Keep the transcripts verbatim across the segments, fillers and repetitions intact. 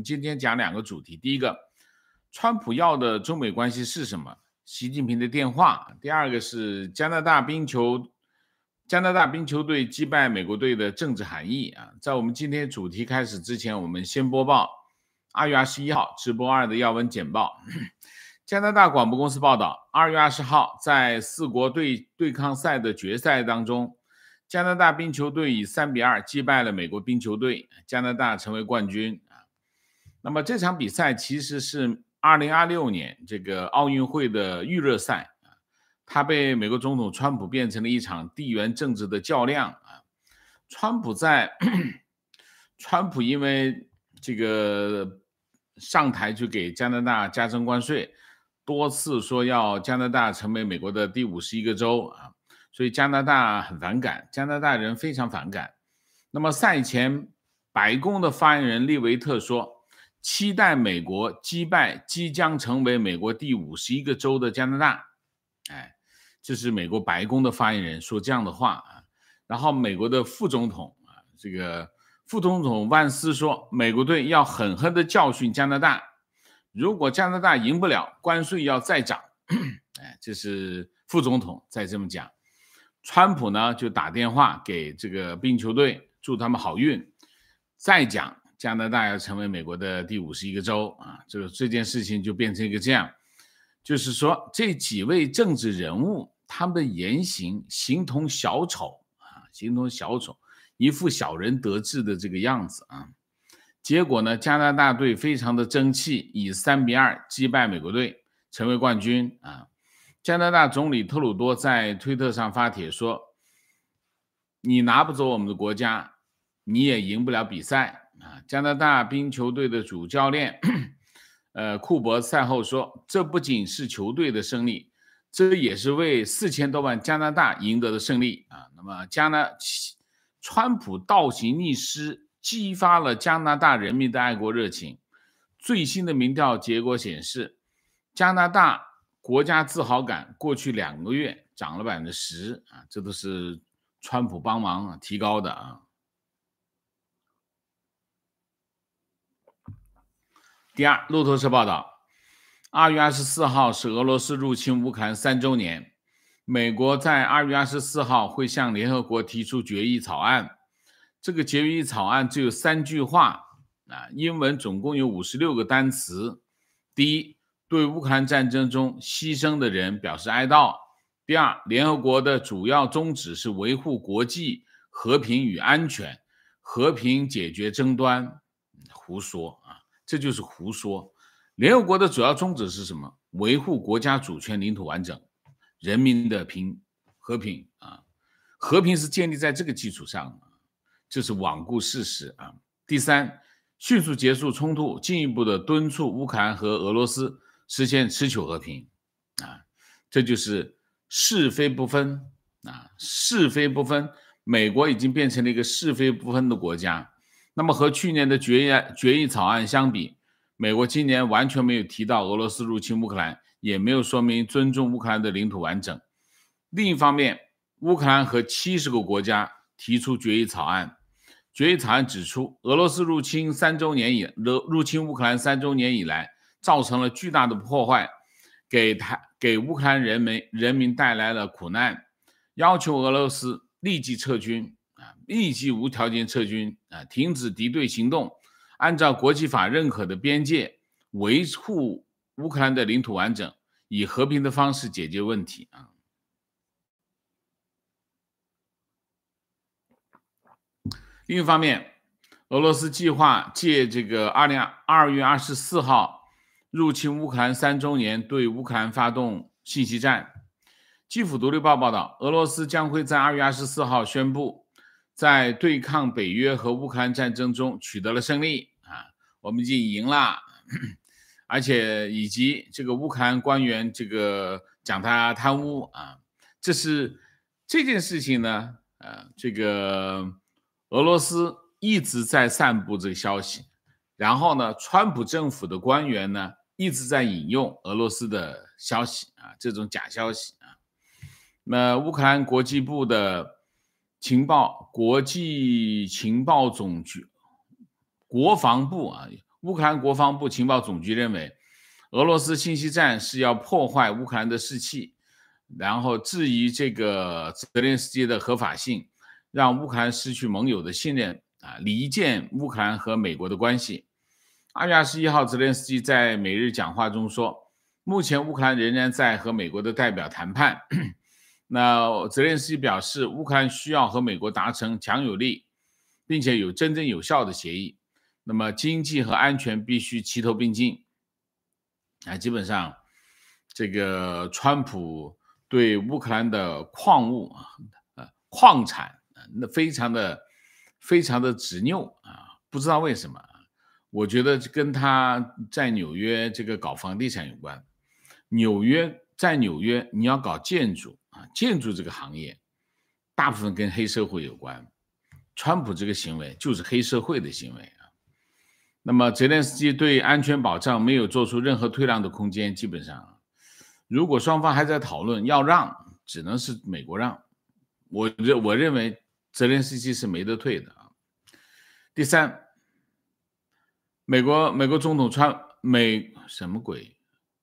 今天讲两个主题，第一个，川普要的中美关系是什么？习近平的电话。第二个是加拿大冰球，加拿大冰球队击败美国队的政治含义啊。在我们今天主题开始之前，我们先播报二月二十一号直播二的要闻简报。加拿大广播公司报道，二月二十号在四国对对抗赛的决赛当中，加拿大冰球队以三比二击败了美国冰球队，加拿大成为冠军啊。那么这场比赛其实是二零二六年这个奥运会的预热赛啊，它被美国总统川普变成了一场地缘政治的较量啊。川普在川普因为这个上台就给加拿大加征关税，多次说要加拿大成为美国的第五十一个州啊，所以加拿大很反感，加拿大人非常反感。那么赛前，白宫的发言人利维特说，期待美国击败即将成为美国第五十一个州的加拿大。哎，这是美国白宫的发言人说这样的话啊。然后美国的副总统啊，这个副总统万斯说，美国队要狠狠地教训加拿大。如果加拿大赢不了，关税要再涨。哎，这是副总统在这么讲。川普呢就打电话给这个冰球队，祝他们好运。再讲加拿大要成为美国的第五十一个州啊，这个这件事情就变成一个这样，就是说这几位政治人物他们的言行形同小丑啊，形同小丑，一副小人得志的这个样子啊。结果呢，加拿大队非常的争气，以三比二击败美国队，成为冠军啊。加拿大总理特鲁多在推特上发帖说，你拿不走我们的国家，你也赢不了比赛啊。加拿大冰球队的主教练呃，库珀赛后说，这不仅是球队的胜利，这也是为四千多万加拿大赢得的胜利啊。那么加拿川普倒行逆施，激发了加拿大人民的爱国热情。最新的民调结果显示，加拿大国家自豪感过去两个月涨了百分之十啊，这都是川普帮忙提高的啊。第二，路透社报道，二月二十四号是俄罗斯入侵乌克兰三周年，美国在二月二十四号会向联合国提出决议草案。这个决议草案只有三句话啊，英文总共有五十六个单词。第一，对乌克兰战争中牺牲的人表示哀悼。第二，联合国的主要宗旨是维护国际和平与安全，和平解决争端。胡说啊，这就是胡说。联合国的主要宗旨是什么？维护国家主权、领土完整，人民的平和平啊，和平是建立在这个基础上，这是罔顾事实啊。第三，迅速结束冲突，进一步的敦促乌克兰和俄罗斯实现持久和平啊，这就是是非不分啊，是非不分。美国已经变成了一个是非不分的国家。那么和去年的决议决议草案相比，美国今年完全没有提到俄罗斯入侵乌克兰，也没有说明尊重乌克兰的领土完整。另一方面，乌克兰和七十个国家提出决议草案。决议草案指出，俄罗斯入侵三周年以入侵乌克兰三周年以来，造成了巨大的破坏，给台给乌克兰人民人民带来了苦难，要求俄罗斯立即撤军啊，立即无条件撤军啊，停止敌对行动，按照国际法认可的边界维护乌克兰的领土完整，以和平的方式解决问题啊。另一方面，俄罗斯计划借这个二月二十四号入侵乌克兰三周年对乌克兰发动信息战。基辅独立报报道，俄罗斯将会在二月二十四号宣布，在对抗北约和乌克兰战争中取得了胜利啊，我们已经赢了，而且以及这个乌克兰官员这个讲他贪污啊，这是这件事情呢，呃，这个俄罗斯一直在散布这个消息，然后呢，川普政府的官员呢一直在引用俄罗斯的消息啊，这种假消息啊。那乌克兰国际部的情报国际情报总局国防部啊， 乌克兰国防部情报总局认为，俄罗斯信息战是要破坏乌克兰的士气，然后质疑这个泽连斯基的合法性，让乌克兰失去盟友的信任啊，离间乌克兰和美国的关系。二月二十一号，泽连斯基在每日讲话中说，目前乌克兰仍然在和美国的代表谈判。那泽连斯基表示，乌克兰需要和美国达成强有力并且有真正有效的协议，那么经济和安全必须齐头并进。啊，基本上这个川普对乌克兰的矿物啊、矿产那非常的非常的执拗啊，不知道为什么。我觉得跟他在纽约这个搞房地产有关。纽约在纽约你要搞建筑啊，建筑这个行业大部分跟黑社会有关，川普这个行为就是黑社会的行为啊。那么泽连斯基对安全保障没有做出任何退让的空间，基本上如果双方还在讨论要让，只能是美国让。我我认为泽连斯基是没得退的啊。第三，美国美国总统川美什么鬼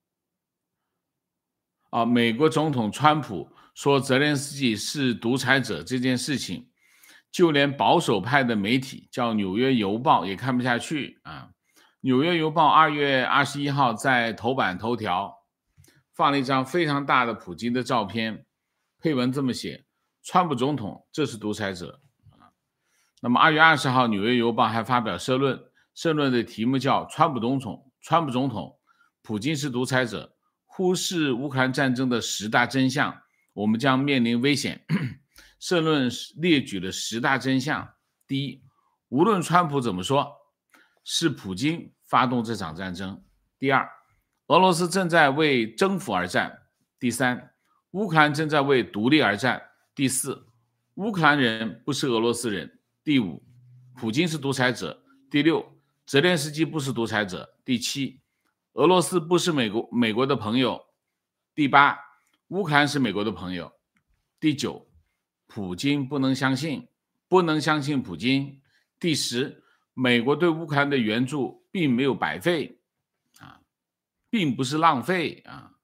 啊？美国总统川普说泽连斯基是独裁者这件事情，就连保守派的媒体叫《纽约邮报》也看不下去啊。《纽约邮报》二月二十一号在头版头条放了一张非常大的普京的照片，配文这么写：川普总统这是独裁者。那么二月二十号，《纽约邮报》还发表社论，社论的题目叫川普总统川普总统普京是独裁者，忽视乌克兰战争的十大真相，我们将面临危险。社论列举了十大真相。第一，无论川普怎么说，是普京发动这场战争。第二，俄罗斯正在为征服而战。第三，乌克兰正在为独立而战。第四，乌克兰人不是俄罗斯人。第五，普京是独裁者。第六，泽连斯基不是独裁者。第七，俄罗斯不是美国美国的朋友。第八，乌克兰是美国的朋友。第九，普京不能相信，不能相信普京。第十，美国对乌克兰的援助并没有白费啊，并不是浪费啊。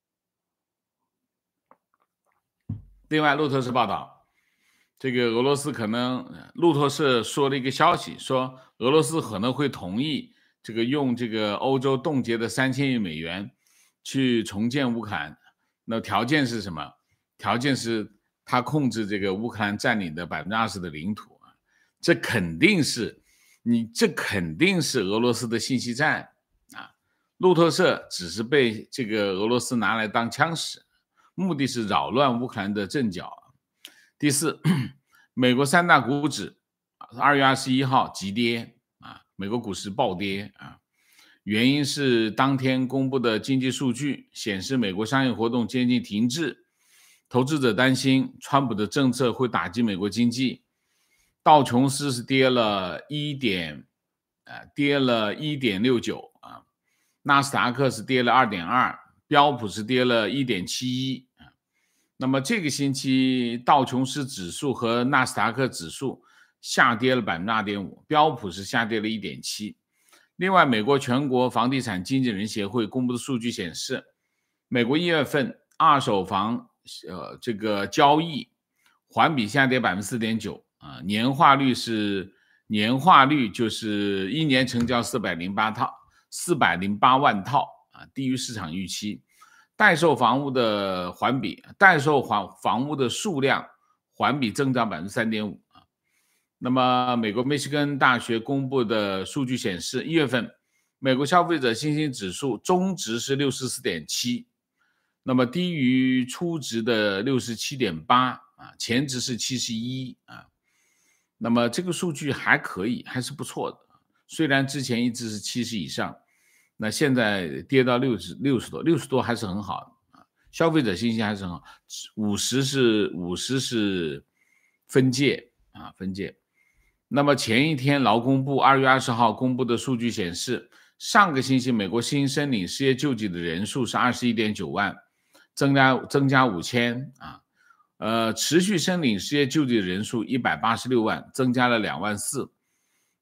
另外，路透社报道，这个俄罗斯可能，路透社说了一个消息，说俄罗斯可能会同意这个用这个欧洲冻结的三千亿美元去重建乌克兰。那条件是什么？条件是他控制这个乌克兰占领的 百分之二十 的领土啊，这肯定是你这肯定是俄罗斯的信息战啊。路透社只是被这个俄罗斯拿来当枪使，目的是扰乱乌克兰的阵脚。第四，美国三大股指二月二十一号急跌啊，美国股市暴跌啊，原因是当天公布的经济数据显示美国商业活动接近停滞，投资者担心川普的政策会打击美国经济。道琼斯是跌了一点呃跌了 一点六九 啊，纳斯达克是跌了 二点二， 标普是跌了 一点七一。那么这个星期道琼斯指数和纳斯达克指数下跌了 百分之二点五， 标普是下跌了 一点七。 另外，美国全国房地产经纪人协会公布的数据显示，美国一月份二手房呃这个交易环比下跌 百分之四点九 啊，年化率是年化率就是一年成交四百零八套四百零八万套啊，低于市场预期。待售房屋的环比，待售房房屋的数量环比增长 百分之三点五 啊。那么，美国密歇根大学公布的数据显示，一月份美国消费者信心指数中值是 六十四点七， 那么低于初值的 六十七点八 啊，前值是七十一啊。那么这个数据还可以，还是不错的，虽然之前一直是七十以上。那现在跌到六十六十多，六十多还是很好的啊，消费者信心还是很好。五十是五十是分界啊，分界。那么前一天劳工部二月二十号公布的数据显示，上个星期美国新申领失业救济的人数是 二十一点九万，增加增加五千啊。呃，持续申领失业救济的人数一百八十六万，增加了两万四。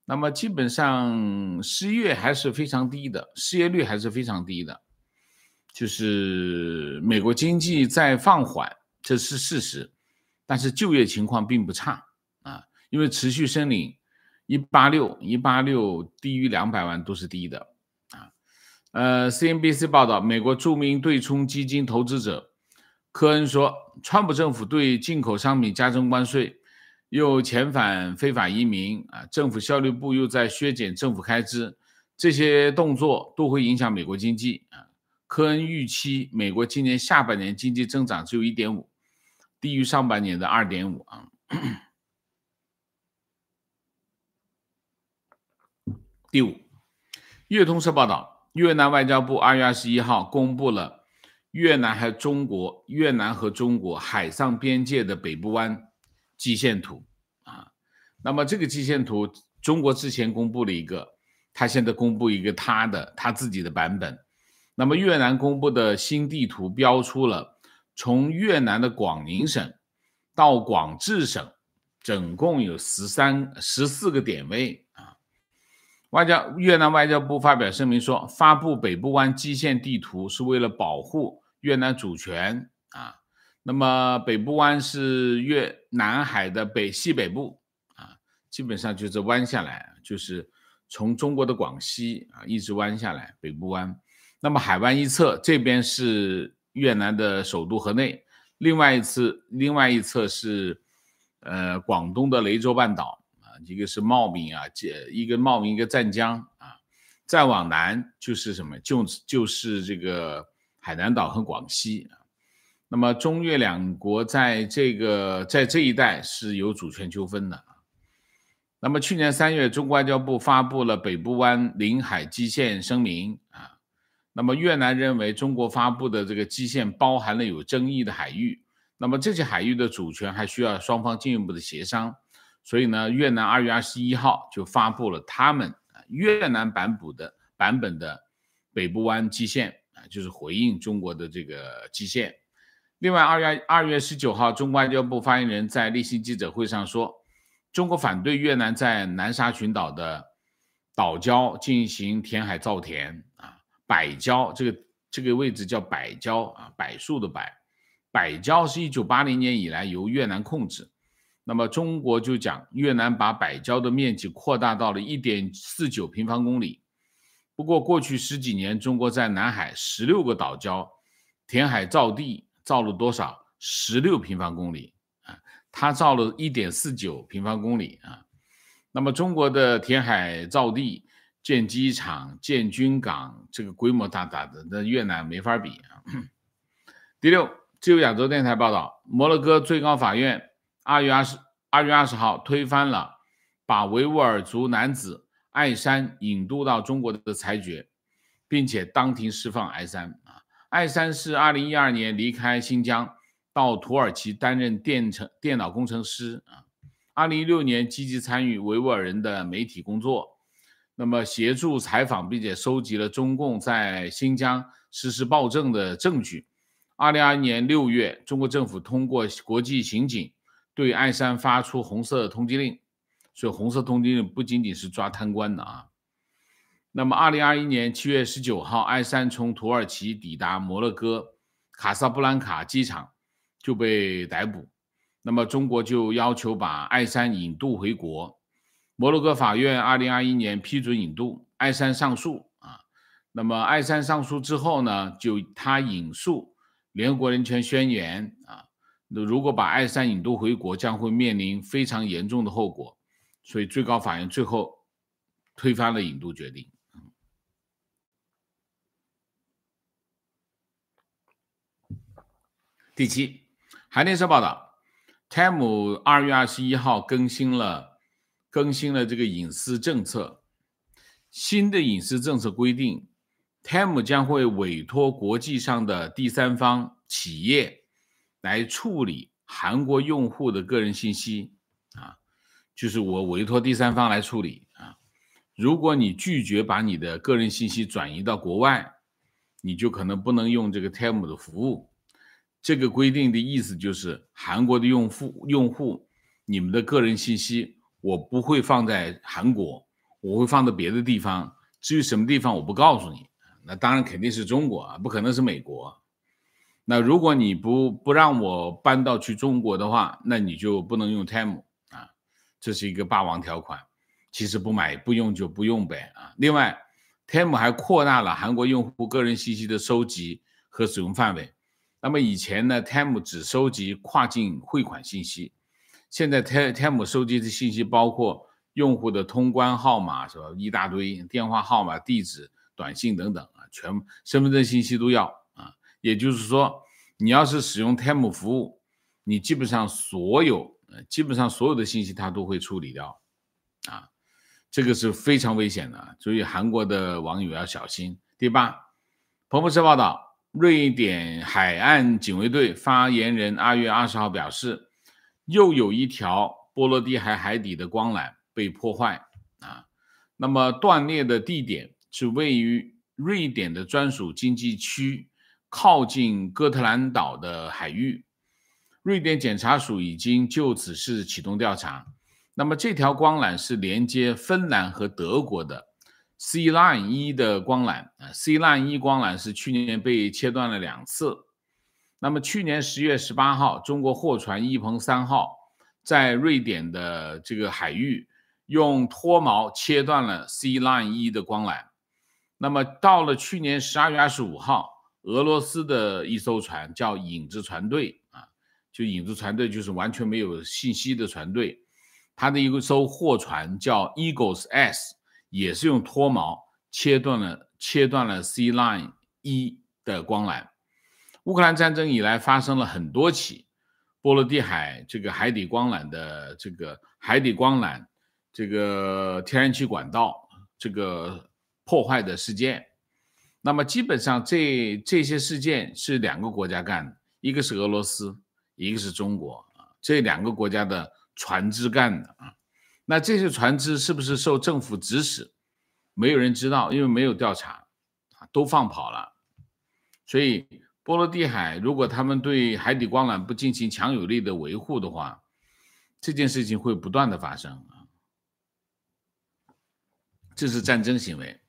那么基本上失业还是非常低的，失业率还是非常低的，就是美国经济在放缓，这是事实，但是就业情况并不差啊，因为持续申领一八六一八六低于两百万都是低的啊。呃 C N B C 报道，美国著名对冲基金投资者科恩说，川普政府对进口商品加征关税，又遣返非法移民啊，政府效率部又在削减政府开支，这些动作都会影响美国经济啊。科恩预期美国今年下半年经济增长只有 一点五， 低于上半年的 二点五 啊。第五，越通社报道，越南外交部二月二十一号公布了越南和中国越南和中国海上边界的北部湾基线图啊。那么这个基线图，中国之前公布了一个，他现在公布一个他的他自己的版本。那么越南公布的新地图标出了从越南的广宁省到广治省，总共有十三十四个点位啊。外交越南外交部发表声明说，发布北部湾基线地图是为了保护越南主权啊。那么北部湾是越南海的北西北部啊，基本上就是弯下来，就是从中国的广西啊一直弯下来，北部湾。那么海湾一侧这边是越南的首都河内，另外一侧另外一侧是呃广东的雷州半岛啊，一个是茂名啊，一个茂名一个湛江啊，再往南就是什么就就是这个海南岛和广西啊。那么中越两国在这个在这一带是有主权纠纷的。那么去年三月，中国外交部发布了北部湾领海基线声明啊。那么越南认为中国发布的这个基线包含了有争议的海域，那么这些海域的主权还需要双方进一步的协商。所以呢，越南二月二十一号就发布了他们越南版本的版本的北部湾基线啊，就是回应中国的这个基线。另外，二月二月十九号，中国外交部发言人在例行记者会上说，中国反对越南在南沙群岛的岛礁进行填海造田啊，柏礁这个这个位置叫柏礁啊，柏树的柏，柏礁是一九八零年以来由越南控制。那么中国就讲越南把柏礁的面积扩大到了 一点四九平方公里。不过过去十几年，中国在南海十六个岛礁填海造地造了多少？十六平方公里啊，它造了 一点四九平方公里啊。那么中国的填海造地、建机场、建军港，这个规模大大的，那越南没法比啊。第六，自由亚洲电台报道，摩洛哥最高法院二月二十二月二十号推翻了把维吾尔族男子艾山引渡到中国的裁决，并且当庭释放艾山啊。艾山是二零一二年离开新疆到土耳其担任电程电脑工程师啊。二零一六年积极参与维吾尔人的媒体工作，那么协助采访并且收集了中共在新疆实施暴政的证据。二零二一年六月，中国政府通过国际刑警对艾山发出红色通缉令，所以红色通缉令不仅仅是抓贪官的啊。那么二零二一年七月十九号，艾山从土耳其抵达摩洛哥卡萨布兰卡机场就被逮捕，那么中国就要求把艾山引渡回国。摩洛哥法院二零二一年批准引渡，艾山上诉啊。那么艾山上诉之后呢，就他引述联合国人权宣言啊，如果把艾山引渡回国，将会面临非常严重的后果，所以最高法院最后推翻了引渡决定。第七，韩联社报道 ，Time 二月二十一号更新了更新了这个隐私政策，新的隐私政策规定 ，Time 将会委托国际上的第三方企业来处理韩国用户的个人信息啊，就是我委托第三方来处理啊。如果你拒绝把你的个人信息转移到国外，你就可能不能用这个 Time 的服务。这个规定的意思就是韩国的用户用户，你们的个人信息我不会放在韩国， 我会放到别的地方，至于什么地方我不告诉你。那当然肯定是中国啊，不可能是美国。那如果你不不让我搬到去中国的话，那你就不能用 T E M 啊，这是一个霸王条款。其实不买不用就不用呗啊。另外 ，T E M 还扩大了韩国用户个人信息的收集和使用范围。那么以前呢 ，T E M 只收集跨境汇款信息，现在 T E M 收集的信息包括用户的通关号码是吧，一大堆电话号码、地址、短信等等啊，全身份证信息都要啊。也就是说，你要是使用 T E M 服务，你基本上所有基本上所有的信息它都会处理掉啊，这个是非常危险的，所以韩国的网友要小心。第八，彭博社报道，瑞典海岸警卫队发言人二月二十号表示，又有一条波罗的海海底的光缆被破坏啊。那么断裂的地点是位于瑞典的专属经济区，靠近哥特兰岛的海域。瑞典检察署已经就此事启动调查。那么这条光缆是连接芬兰和德国的 C Line 一的光缆 ，C Line 一光缆是去年被切断了两次。那么去年十月十八号，中国货船一鹏三号在瑞典的这个海域用脱锚切断了 C Line 一的光缆。那么到了去年十二月二十五号，俄罗斯的一艘船叫影子船队啊，就影子船队就是完全没有信息的船队，它的一艘货船叫 Eagles S， 也是用脱锚切断了切断了 C Line 一的光缆。乌克兰战争以来发生了很多起波罗的海这个海底光缆的这个海底光缆这个天然气管道这个破坏的事件。那么基本上这这些事件是两个国家干的，一个是俄罗斯，一个是中国，这两个国家的船只干的啊。那这些船只是不是受政府指使，没有人知道，因为没有调查，都放跑了。所以波罗的海如果他们对海底光缆不进行强有力的维护的话，这件事情会不断的发生啊，这是战争行为。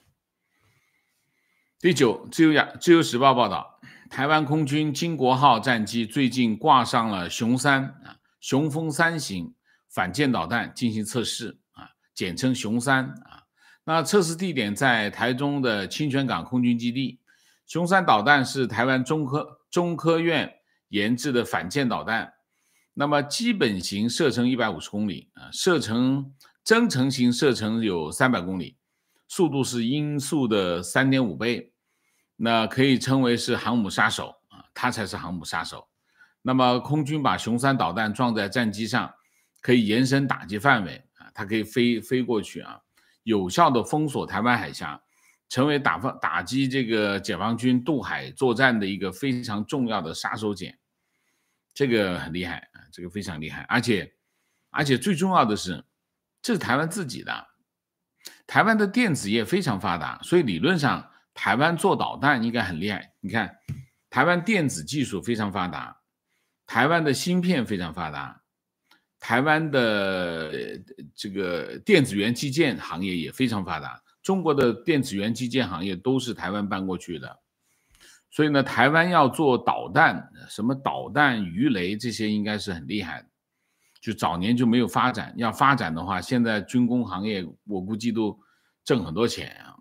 第九，自由亚自由时报报道，台湾空军经国号战机最近挂上了雄三啊雄风三型反舰导弹进行测试啊，简称雄三啊。那测试地点在台中的清泉港空军基地。雄三导弹是台湾中科中科院研制的反舰导弹，那么基本型射程一百五十公里啊，射程增程型射程有三百公里，速度是音速的 三点五 倍，那可以称为是航母杀手啊，它才是航母杀手。那么空军把雄三导弹装在战机上，可以延伸打击范围啊，它可以飞飞过去啊，有效的封锁台湾海峡，成为打打击这个解放军渡海作战的一个非常重要的杀手锏。这个很厉害啊，这个非常厉害，而且而且最重要的是，这是台湾自己的。台湾的电子业非常发达，所以理论上台湾做导弹应该很厉害。你看，台湾电子技术非常发达，台湾的芯片非常发达，台湾的这个电子元器件行业也非常发达。中国的电子元器件行业都是台湾搬过去的，所以呢，台湾要做导弹，什么导弹、鱼雷这些应该是很厉害的。就早年就没有发展，要发展的话，现在军工行业我估计都挣很多钱啊。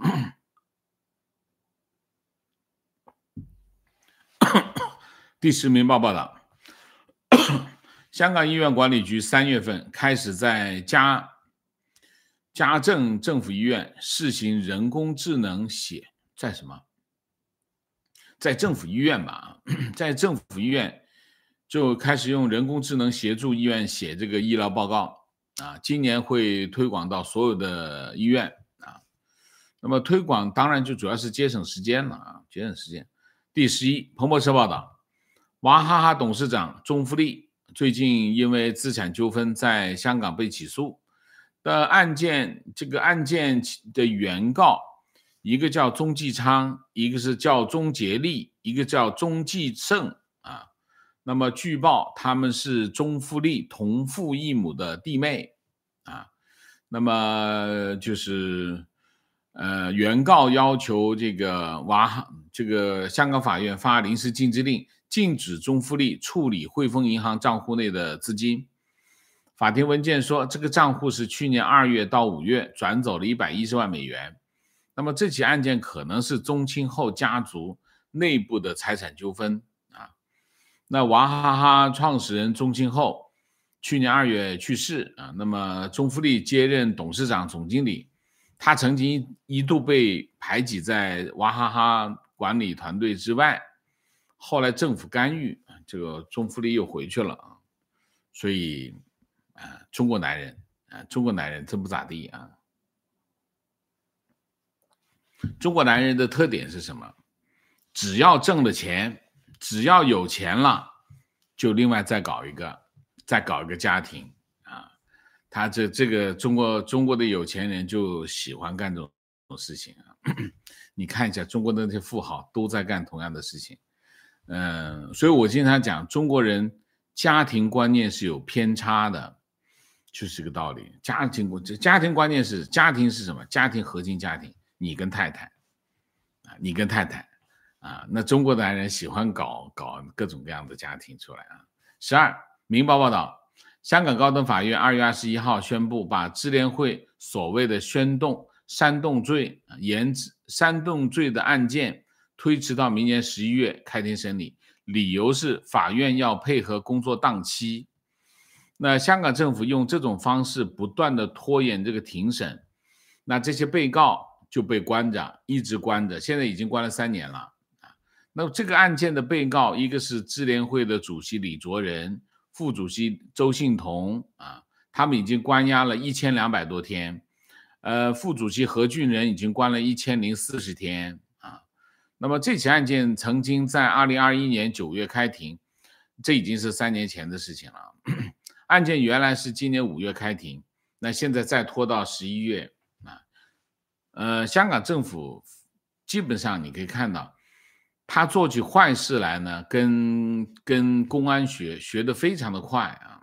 第十名报报道，香港医院管理局三月份开始在家家政政府医院试行人工智能写，在什么？在政府医院吧，在政府医院就开始用人工智能协助医院写这个医疗报告啊，今年会推广到所有的医院啊。那么推广当然就主要是节省时间了啊，节省时间。第十一，彭博社报道，娃哈哈董事长钟富利最近因为资产纠纷在香港被起诉的案件，这个案件的原告，一个叫钟继昌，一个是叫钟杰利，一个叫钟继胜啊。那么据报他们是钟富利同父异母的弟妹啊。 那么就是呃，原告要求这个娃这个香港法院发临时禁制令，禁止中富力处理汇丰银行账户内的资金。法庭文件说，这个账户是去年二月到五月转走了一百一十万美元。那么这起案件可能是宗庆后家族内部的财产纠纷啊。那娃哈哈创始人宗庆后去年二月去世啊，那么中富力接任董事长、总经理，他曾经一度被排挤在娃哈哈管理团队之外，后来政府干预，这个中富力又回去了啊。所以啊，中国男人啊，中国男人真不咋地啊。中国男人的特点是什么？只要挣了钱，只要有钱了，就另外再搞一个，再搞一个家庭啊。他这这个中国中国的有钱人就喜欢干这种事情啊。你看一下中国的那些富豪都在干同样的事情。嗯，所以我经常讲，中国人家庭观念是有偏差的，就是这个道理。家庭家庭观念是家庭是什么？家庭核心家庭。你跟太太啊，你跟太太啊，那中国的男人喜欢搞搞各种各样的家庭出来啊。十二，明报报道，香港高等法院二月二十一号宣布，把支联会所谓的煽动煽动罪延煽动罪的案件推迟到明年十一月开庭审理，理由是法院要配合工作档期。那香港政府用这种方式不断的拖延这个庭审，那这些被告就被关着，一直关着，现在已经关了三年了。那这个案件的被告，一个是支联会的主席李卓人，副主席周幸彤啊，他们已经关押了一千两百多天，呃，副主席何俊仁已经关了一千零四十天啊。那么这起案件曾经在二零二一年九月开庭，这已经是三年前的事情了。案件原来是今年五月开庭，那现在再拖到十一月。呃，香港政府基本上你可以看到，他做起坏事来呢，跟跟公安学学得非常的快啊。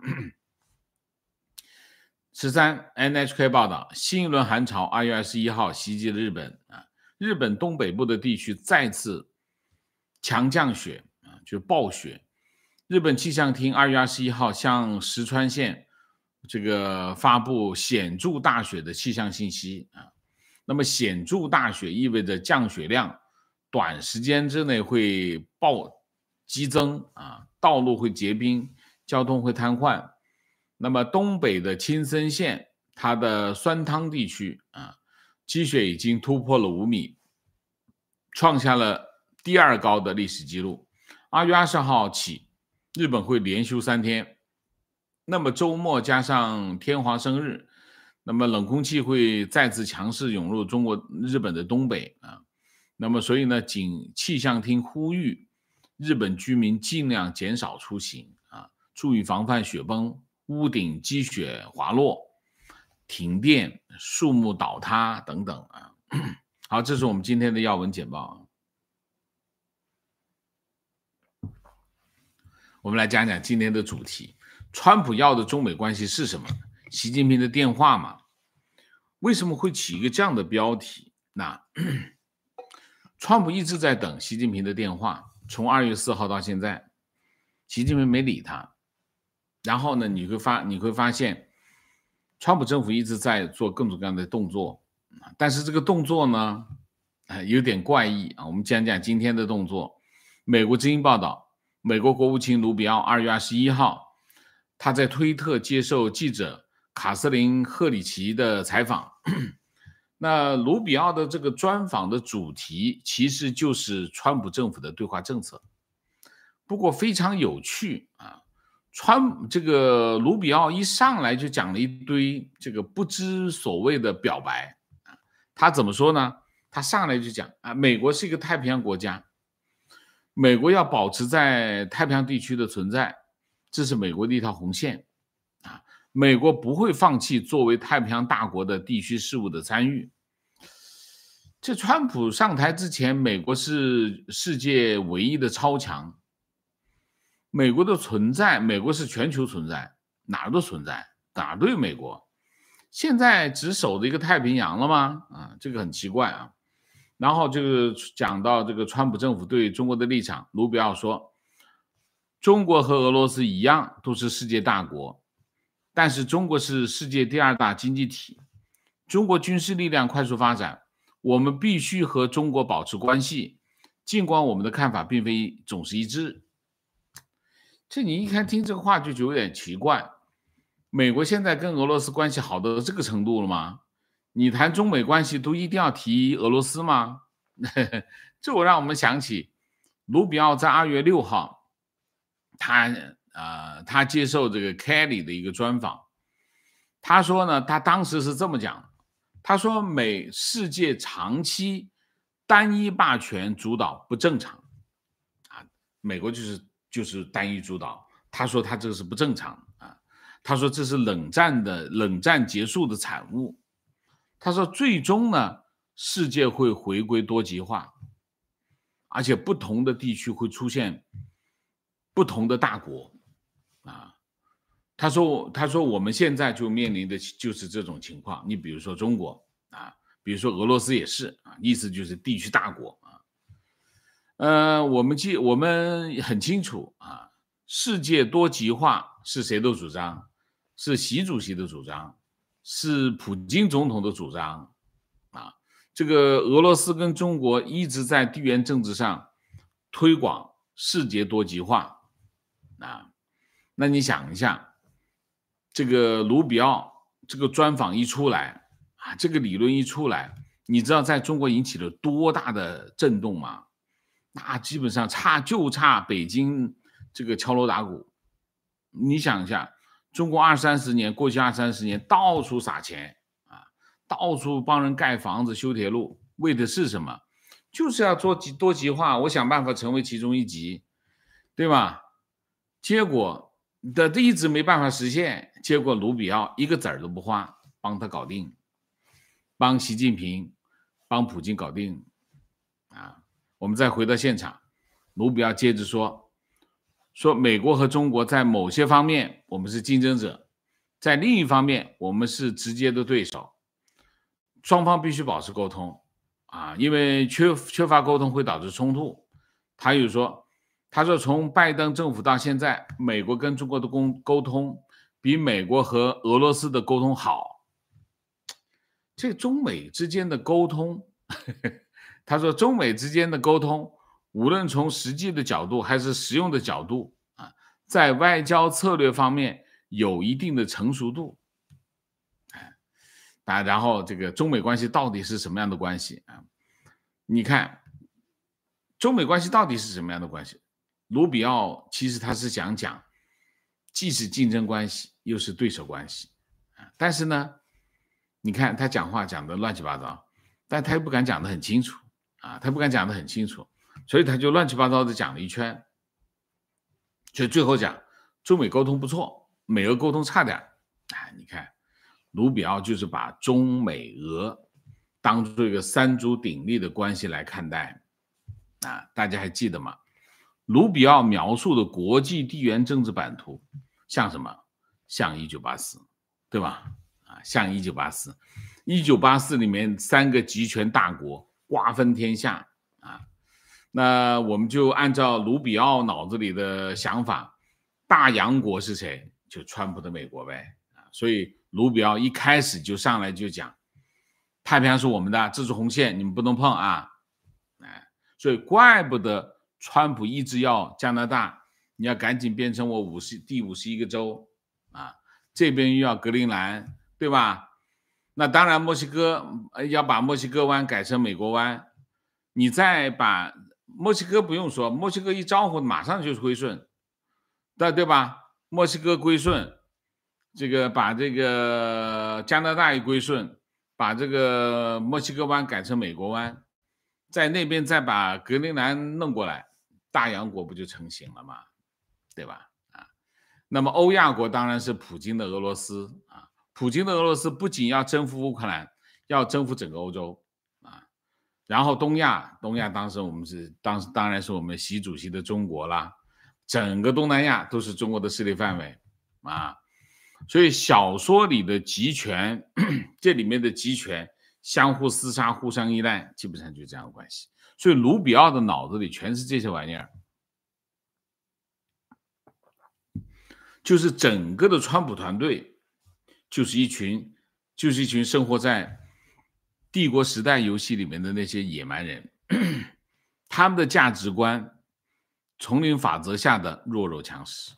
十三 N H K 报道，新一轮寒潮二月二十一号袭击了日本啊，日本东北部的地区再次强降雪啊，就是暴雪。日本气象厅二月二十一号向石川县这个发布显著大雪的气象信息啊。那么显著大雪意味着降雪量短时间之内会暴激增啊，道路会结冰，交通会瘫痪。那么东北的青森县，它的酸汤地区啊，积雪已经突破了五米，创下了第二高的历史记录。二月二十号起，日本会连休三天，那么周末加上天皇生日，那么冷空气会再次强势涌入中国日本的东北啊，那么所以呢，仅气象厅呼吁日本居民尽量减少出行啊，注意防范雪崩、屋顶积雪滑落、停电、树木倒塌等等啊。好，这是我们今天的要闻简报。我们来讲讲今天的主题，川普要的中美关系是什么？习近平的电话嘛？为什么会起一个这样的标题？那川普一直在等习近平的电话，从二月四号到现在，习近平没理他。然后呢，你会发你会发现，川普政府一直在做各种各样的动作，但是这个动作呢，呃、有点怪异啊。我们讲讲今天的动作。美国之音报道，美国国务卿卢比奥二月二十一号，他在推特接受记者卡瑟琳·赫里奇的采访。那卢比奥的这个专访的主题其实就是川普政府的对华政策。不过非常有趣啊，川这个卢比奥一上来就讲了一堆这个不知所谓的表白。他怎么说呢？他上来就讲啊，美国是一个太平洋国家，美国要保持在太平洋地区的存在，这是美国的一条红线啊。美国不会放弃作为太平洋大国的地区事务的参与。这川普上台之前，美国是世界唯一的超强，美国的存在，美国是全球存在，哪儿都存在，哪儿都有美国。 现在只守着一个太平洋了吗？啊，这个很奇怪啊。然后这个讲到这个川普政府对中国的立场，卢比奥说，中国和俄罗斯一样都是世界大国，但是中国是世界第二大经济体，中国军事力量快速发展，我们必须和中国保持关系，尽管我们的看法并非总是一致。这你一看听这个话就有点奇怪，美国现在跟俄罗斯关系好到这个程度了吗？你谈中美关系都一定要提俄罗斯吗？这我让我们想起卢比奥在二月六号，他呃他接受这个 Kelly 的一个专访，他说呢，他当时是这么讲，他说美世界长期单一霸权主导不正常啊，美国就是就是单一主导，他说他这个是不正常啊，他说这是冷战的冷战结束的产物。他说最终呢，世界会回归多极化，而且不同的地区会出现不同的大国啊。他说他说我们现在就面临的就是这种情况，你比如说中国啊，比如说俄罗斯也是啊，意思就是地区大国啊。呃，我们记我们很清楚啊，世界多极化是谁的主张？是习主席的主张。是普京总统的主张啊，这个俄罗斯跟中国一直在地缘政治上推广世界多极化啊。那你想一下，这个卢比奥这个专访一出来啊，这个理论一出来，你知道在中国引起了多大的震动吗？那基本上差就差北京这个敲锣打鼓。你想一下。中国二三十年，过去二三十年到处撒钱啊，到处帮人盖房子、修铁路，为的是什么？就是要做多极化，我想办法成为其中一极，对吧？结果的一直没办法实现，结果卢比奥一个子儿都不花，帮他搞定，帮习近平、帮普京搞定啊。我们再回到现场，卢比奥接着说。说美国和中国在某些方面我们是竞争者，在另一方面我们是直接的对手，双方必须保持沟通啊，因为缺缺乏沟通会导致冲突。他又说，他说从拜登政府到现在，美国跟中国的沟通比美国和俄罗斯的沟通好。这中美之间的沟通，呵呵他说中美之间的沟通。无论从实际的角度还是实用的角度啊，在外交策略方面有一定的成熟度。啊，然后这个中美关系到底是什么样的关系啊？你看，中美关系到底是什么样的关系？卢比奥其实他是想讲，既是竞争关系，又是对手关系啊。但是呢，你看他讲话讲的乱七八糟，但他又不敢讲得很清楚啊，他不敢讲得很清楚。所以他就乱七八糟的讲了一圈，所以最后讲中美沟通不错，美俄沟通差点。哎，你看卢比奥就是把中美俄当做一个三足鼎立的关系来看待啊，大家还记得吗？卢比奥描述的国际地缘政治版图像什么？像一九八四，对吧？啊，像一九八四，一九八四里面三个集权大国瓜分天下啊。那我们就按照卢比奥脑子里的想法，大洋国是谁？就川普的美国呗。所以卢比奥一开始就上来就讲，太平洋是我们的，这是红线，你们不能碰啊。所以怪不得川普一直要加拿大，你要赶紧变成我五十第五十一个州啊，这边又要格陵兰，对吧？那当然墨西哥要把墨西哥湾改成美国湾，你再把墨西哥不用说，墨西哥一招呼马上就是归顺，对对吧？墨西哥归顺，这个把这个加拿大一归顺，把这个墨西哥湾改成美国湾，在那边再把格陵兰弄过来，大洋国不就成型了吗？对吧？啊，那么欧亚国当然是普京的俄罗斯啊，普京的俄罗斯不仅要征服乌克兰，要征服整个欧洲。然后东亚，东亚当时我们是当时当然是我们习主席的中国啦，整个东南亚都是中国的势力范围啊。 所以小说里的集权，这里面的集权相互厮杀、互相依赖，基本上就这样的关系。所以卢比奥的脑子里全是这些玩意儿，就是整个的川普团队就是一群就是一群生活在帝国时代游戏里面的那些野蛮人，他们的价值观，丛林法则下的弱肉强食。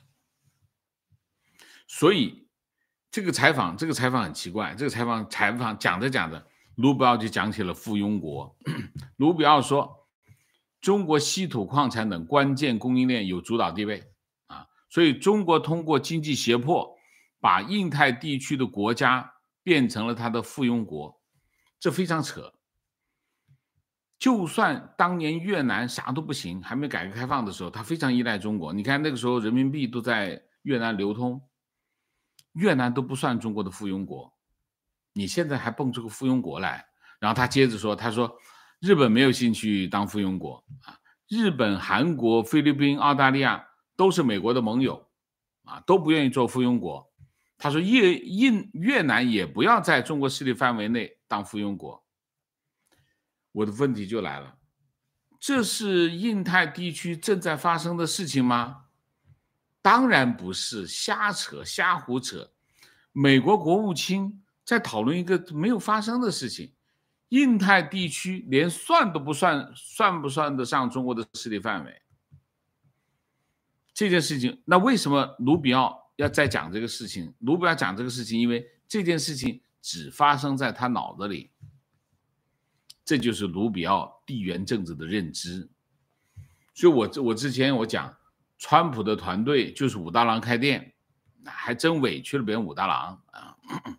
所以这个采访，这个采访很奇怪，这个采访采访讲着讲着，卢比奥就讲起了附庸国。卢比奥说，中国稀土矿产等关键供应链有主导地位啊，所以中国通过经济胁迫，把印太地区的国家变成了他的附庸国，这非常扯。就算当年越南啥都不行，还没改革开放的时候，他非常依赖中国。你看那个时候人民币都在越南流通，越南都不算中国的附庸国，你现在还蹦出个附庸国来。然后他接着说，他说日本没有兴趣当附庸国啊，日本、韩国、菲律宾、澳大利亚都是美国的盟友啊，都不愿意做附庸国。他说越印越南也不要在中国势力范围内当附庸国。我的问题就来了，这是印太地区正在发生的事情吗？当然不是，瞎扯瞎胡扯。美国国务卿在讨论一个没有发生的事情，印太地区连算都不算，算不算得上中国的势力范围？这件事情，那为什么卢比奥要再讲这个事情？卢比奥讲这个事情，因为这件事情只发生在他脑子里，这就是卢比奥地缘政治的认知。所以我我之前我讲，川普的团队就是武大郎开店，还真委屈了别人武大郎啊。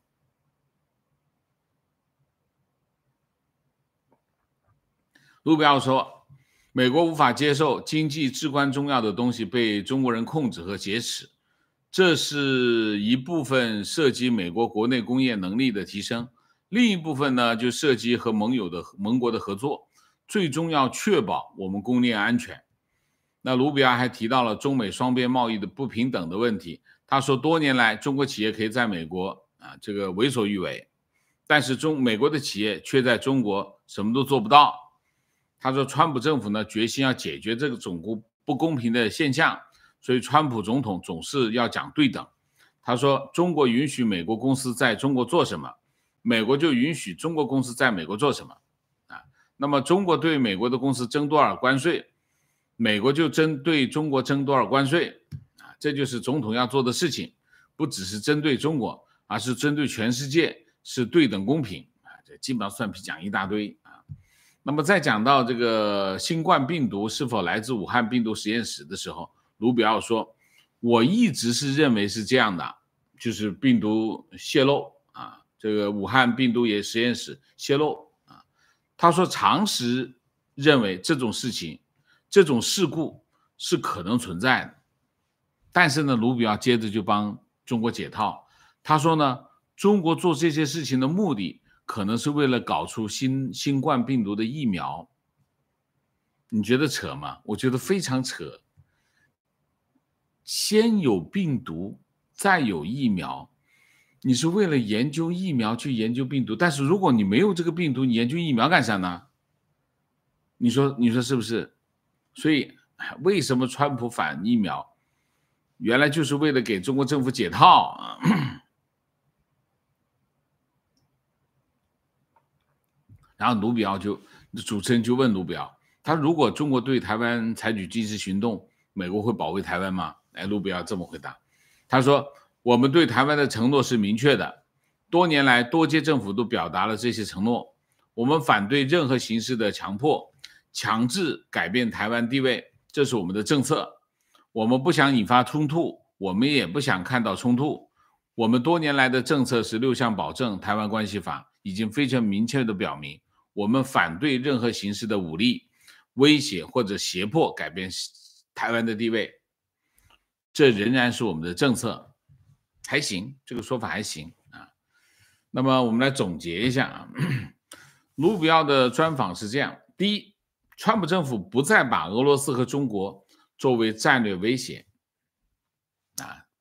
卢比奥说，美国无法接受经济至关重要的东西被中国人控制和劫持，这是一部分涉及美国国内工业能力的提升，另一部分呢就涉及和盟友的盟国的合作，最终要确保我们供应链安全。那卢比奥还提到了中美双边贸易的不平等的问题。他说，多年来中国企业可以在美国啊这个为所欲为，但是中美国的企业却在中国什么都做不到。他说，川普政府呢决心要解决这种不公平的现象，所以川普总统总是要讲对等。他说，中国允许美国公司在中国做什么，美国就允许中国公司在美国做什么啊。那么中国对美国的公司征多少关税，美国就针对中国征多少关税啊，这就是总统要做的事情，不只是针对中国，而是针对全世界，是对等公平啊。这基本上算皮讲一大堆啊。那么再讲到这个新冠病毒是否来自武汉病毒实验室的时候，卢比奥说，我一直是认为是这样的，就是病毒泄露啊，这个武汉病毒也实验室泄露啊。他说常识认为这种事情这种事故是可能存在的，但是呢，卢比奥接着就帮中国解套。他说呢，中国做这些事情的目的可能是为了搞出新新冠病毒的疫苗。你觉得扯吗？我觉得非常扯。先有病毒，再有疫苗，你是为了研究疫苗去研究病毒，但是如果你没有这个病毒，你研究疫苗干啥呢？你说，你说是不是？所以为什么川普反疫苗，原来就是为了给中国政府解套啊。然后卢比奥就主持人就问卢比奥，他如果中国对台湾采取军事行动，美国会保卫台湾吗？哎，卢比奥这么回答，他说，我们对台湾的承诺是明确的，多年来多届政府都表达了这些承诺，我们反对任何形式的强迫强制改变台湾地位，这是我们的政策。我们不想引发冲突，我们也不想看到冲突。我们多年来的政策是六项保证，台湾关系法已经非常明确地表明，我们反对任何形式的武力威胁或者胁迫改变台湾的地位，这仍然是我们的政策。还行，这个说法还行啊。那么我们来总结一下啊，卢比奥的专访是这样：第一，川普政府不再把俄罗斯和中国作为战略威胁啊，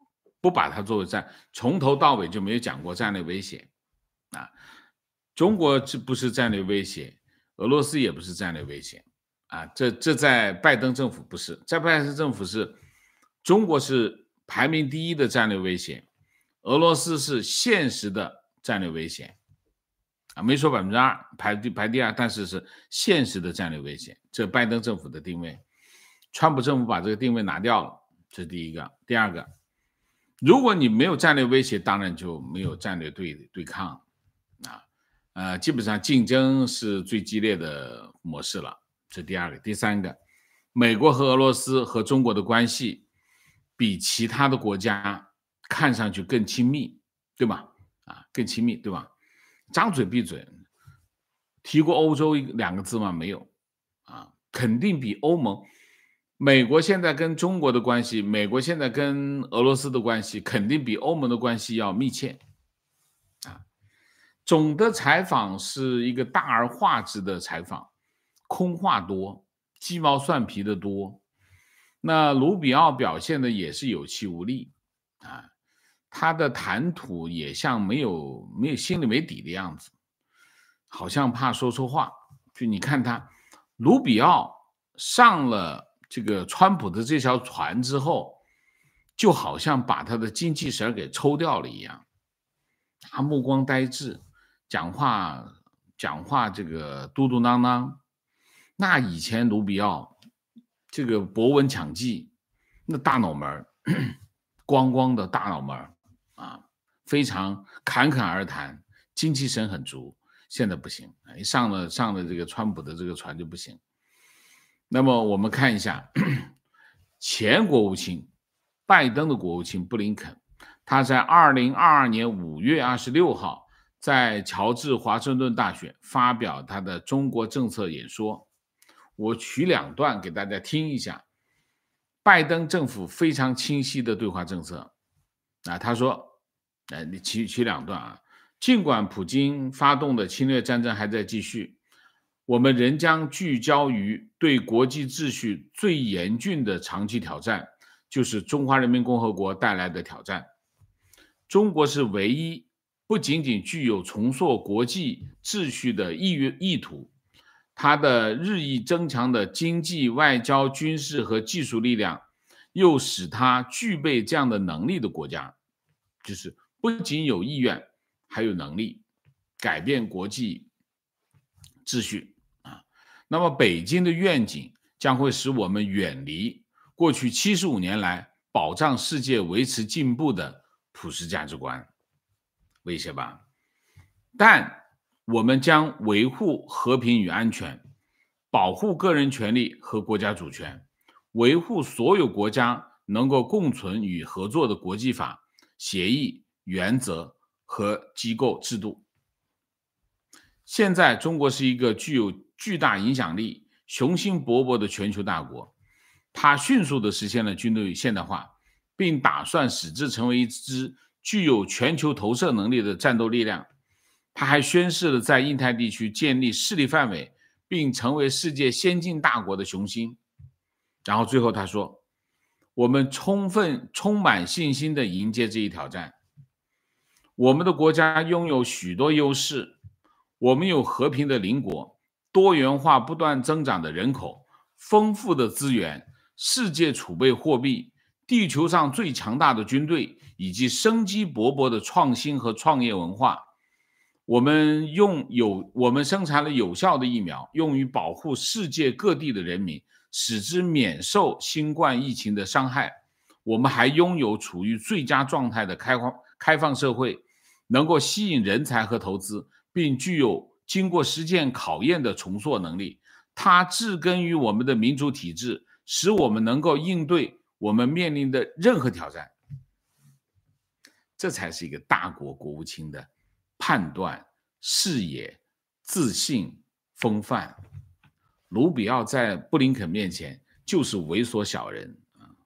不把它作为战，从头到尾就没有讲过战略威胁啊。中国这不是战略威胁，俄罗斯也不是战略威胁啊。这这在拜登政府不是，在拜登政府是中国是排名第一的战略威胁，俄罗斯是现实的战略威胁啊，没说百分之二，排第排第二，但是是现实的战略威胁。这拜登政府的定位，川普政府把这个定位拿掉了，这是第一个。第二个，如果你没有战略威胁，当然就没有战略对对抗啊，呃，基本上竞争是最激烈的模式了，这是第二个。第三个，美国和俄罗斯和中国的关系比其他的国家看上去更亲密，对吧？啊，更亲密，对吧？张嘴闭嘴，提过欧洲两个字吗？没有啊，肯定比欧盟。美国现在跟中国的关系，美国现在跟俄罗斯的关系，肯定比欧盟的关系要密切啊。总的采访是一个大而化之的采访，空话多，鸡毛蒜皮的多。那卢比奥表现的也是有气无力啊。他的谈吐也像没有没有心里没底的样子，好像怕说错话。就你看他，卢比奥上了这个川普的这条船之后，就好像把他的精气神给抽掉了一样，他目光呆滞，讲话讲话这个嘟嘟囔囔。那以前卢比奥这个博闻强记，那大脑门光光的大脑门啊，非常侃侃而谈，精气神很足。现在不行，一上了上了这个川普的这个船就不行。那么我们看一下前国务卿拜登的国务卿布林肯，他在二零二二年五月二十六号在乔治华盛顿大学发表他的中国政策演说。我取两段给大家听一下拜登政府非常清晰的对华政策啊。他说，哎，你取取两段啊。尽管普京发动的侵略战争还在继续，我们仍将聚焦于对国际秩序最严峻的长期挑战，就是中华人民共和国带来的挑战。中国是唯一不仅仅具有重塑国际秩序的意意图，它的日益增强的经济、外交、军事和技术力量，又使它具备这样的能力的国家，就是不仅有意愿，还有能力改变国际秩序啊。那么北京的愿景将会使我们远离过去七十五年来保障世界维持进步的普世价值观，威胁吧？但我们将维护和平与安全，保护个人权利和国家主权，维护所有国家能够共存与合作的国际法、协议、原则和机构制度。现在中国是一个具有巨大影响力、雄心勃勃的全球大国，它迅速地实现了军队现代化，并打算使之成为一支具有全球投射能力的战斗力量。它还宣示了在印太地区建立势力范围，并成为世界先进大国的雄心。然后最后他说，我们充分充满信心地迎接这一挑战。我们的国家拥有许多优势，我们有和平的邻国，多元化不断增长的人口，丰富的资源，世界储备货币，地球上最强大的军队，以及生机勃勃的创新和创业文化。我们用有我们生产了有效的疫苗，用于保护世界各地的人民，使之免受新冠疫情的伤害。我们还拥有处于最佳状态的开放开放社会，能够吸引人才和投资，并具有经过实践考验的重塑能力。它植根于我们的民主体制，使我们能够应对我们面临的任何挑战。这才是一个大国国务卿的判断、视野、自信、风范。卢比奥在布林肯面前就是猥琐小人。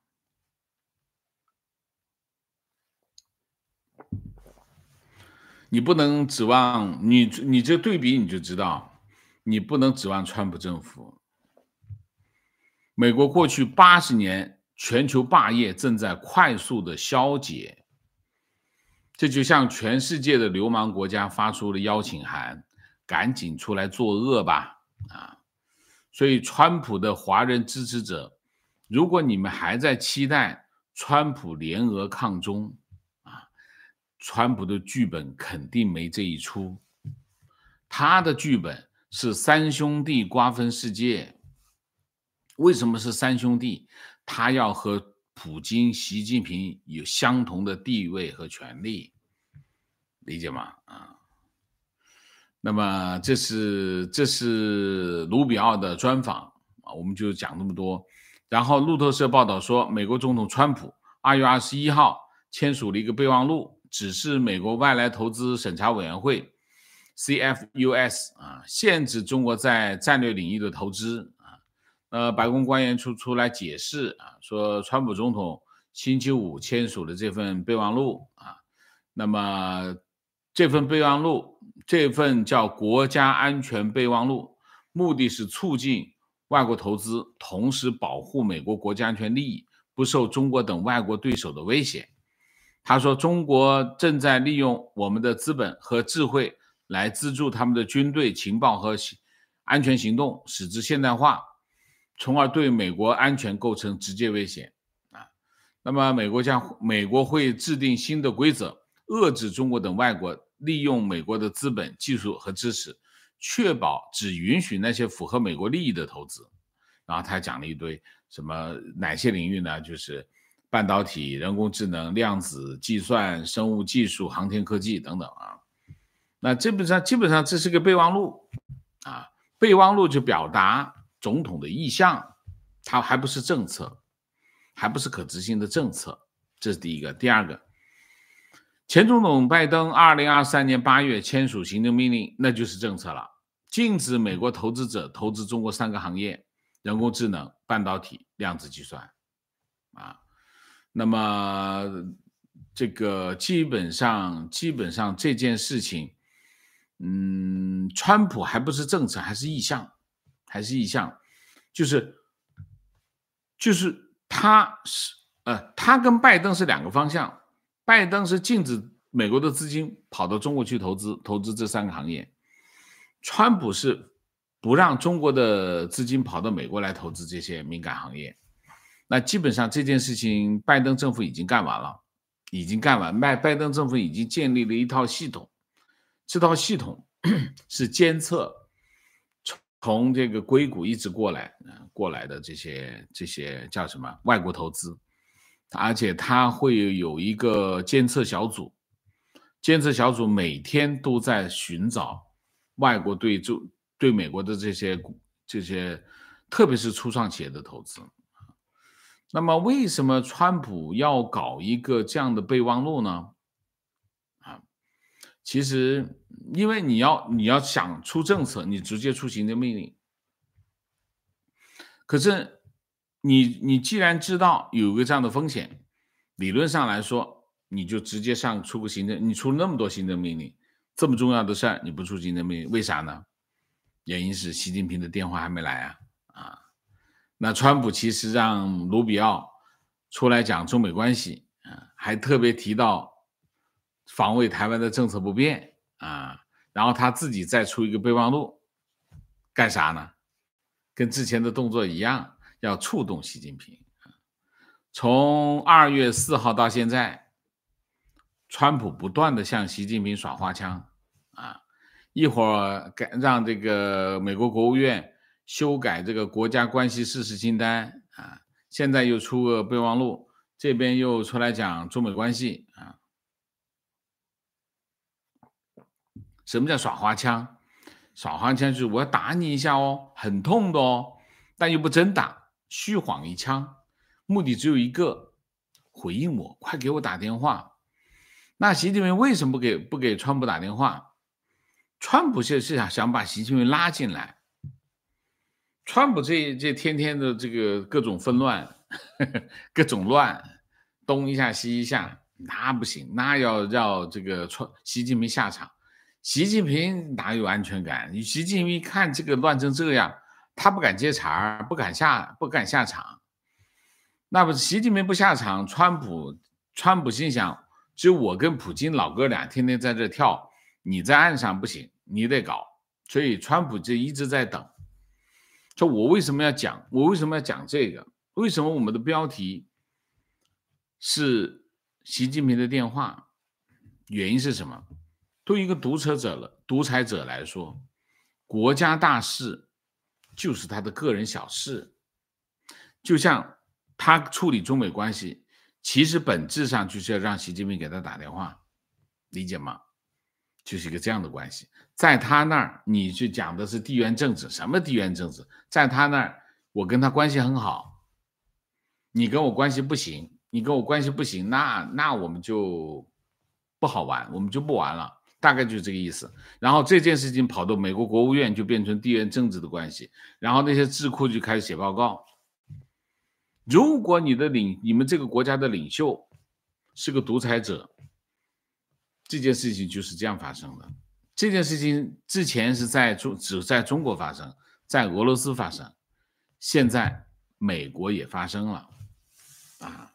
你不能指望你，你这对比你就知道，你不能指望川普政府。美国过去八十年全球霸业正在快速的消解， 这就像全世界的流氓国家发出了邀请函，赶紧出来作恶吧啊！所以川普的华人支持者，如果你们还在期待川普联俄抗中啊，川普的剧本肯定没这一出，他的剧本是三兄弟瓜分世界。为什么是三兄弟？他要和普京、习近平有相同的地位和权利，理解吗？啊，那么这是这是卢比奥的专访啊，我们就讲这么多。然后路透社报道说，美国总统川普二月二十一号签署了一个备忘录，指示美国外来投资审查委员会 C F U S 啊，限制中国在战略领域的投资。呃，白宫官员出出来解释啊，说川普总统星期五签署了这份备忘录啊，那么这份备忘录，这份叫国家安全备忘录，目的是促进外国投资，同时保护美国国家安全利益不受中国等外国对手的威胁。他说，中国正在利用我们的资本和智慧来资助他们的军队、情报和安全行动，使之现代化，从而对美国安全构成直接威胁啊。那么美国将美国会制定新的规则，遏制中国等外国利用美国的资本、技术和知识，确保只允许那些符合美国利益的投资。然后他讲了一堆什么哪些领域呢？就是半导体、人工智能、量子计算、生物技术、航天科技等等啊。那基本上基本上这是个备忘录啊，备忘录就表达总统的意向，它还不是政策，还不是可执行的政策，这是第一个。第二个，前总统拜登二零二三年八月签署行政命令，那就是政策了，禁止美国投资者投资中国三个行业：人工智能、半导体、量子计算啊。那么这个基本上基本上这件事情，嗯，川普还不是政策，还是意向。还是意向，就是就是他是呃，他跟拜登是两个方向。拜登是禁止美国的资金跑到中国去投资，投资这三个行业。川普是不让中国的资金跑到美国来投资这些敏感行业。那基本上这件事情，拜登政府已经干完了，已经干完。拜拜登政府已经建立了一套系统，这套系统是监测。从这个硅谷一直过来，呃、过来的这些这些叫什么外国投资，而且它会有一个监测小组，监测小组每天都在寻找外国对就对美国的这些这些，特别是初创企业的投资。那么为什么川普要搞一个这样的备忘录呢？啊，其实因为你要你要想出政策，你直接出行政命令。可是你你既然知道有个这样的风险，理论上来说，你就直接上出个行政，你出那么多行政命令，这么重要的事儿你不出行政命令，为啥呢？原因是习近平的电话还没来啊啊！那川普其实让卢比奥出来讲中美关系啊，还特别提到防卫台湾的政策不变啊，然后他自己再出一个备忘录，干啥呢？跟之前的动作一样，要触动习近平。从二月四号到现在，川普不断的向习近平耍花枪啊，一会儿让这个美国国务院修改这个国家关系事实清单啊，现在又出个备忘录，这边又出来讲中美关系啊。什么叫耍花枪？耍花枪就是我要打你一下哦，很痛的哦，但又不真打，虚晃一枪，目的只有一个，回应我，快给我打电话。那习近平为什么不给不给川普打电话？川普是想想把习近平拉进来。川普这这天天的这个各种纷乱，呵呵各种乱，东一下西一下，那不行，那要要这个川习近平下场。习近平哪有安全感？习近平一看这个乱成这样，他不敢接茬，不敢下不敢下场。那么习近平不下场，川普川普心想， 只有我跟普京老哥俩天天在这跳，你在岸上不行，你得搞。所以川普就一直在等。说我为什么要讲？我为什么要讲这个？为什么我们的标题是习近平的电话？原因是什么？对一个独裁者了，独裁者来说，国家大事就是他的个人小事。就像他处理中美关系，其实本质上就是要让习近平给他打电话，理解吗？就是一个这样的关系。在他那儿，你去讲的是地缘政治，什么地缘政治？在他那儿，我跟他关系很好，你跟我关系不行，你跟我关系不行，那那我们就不好玩，我们就不玩了，大概就是这个意思。然后这件事情跑到美国国务院，就变成地缘政治的关系，然后那些智库就开始写报告。如果你的领你们这个国家的领袖是个独裁者，这件事情就是这样发生的。这件事情之前是在中只在中国发生，在俄罗斯发生，现在美国也发生了啊。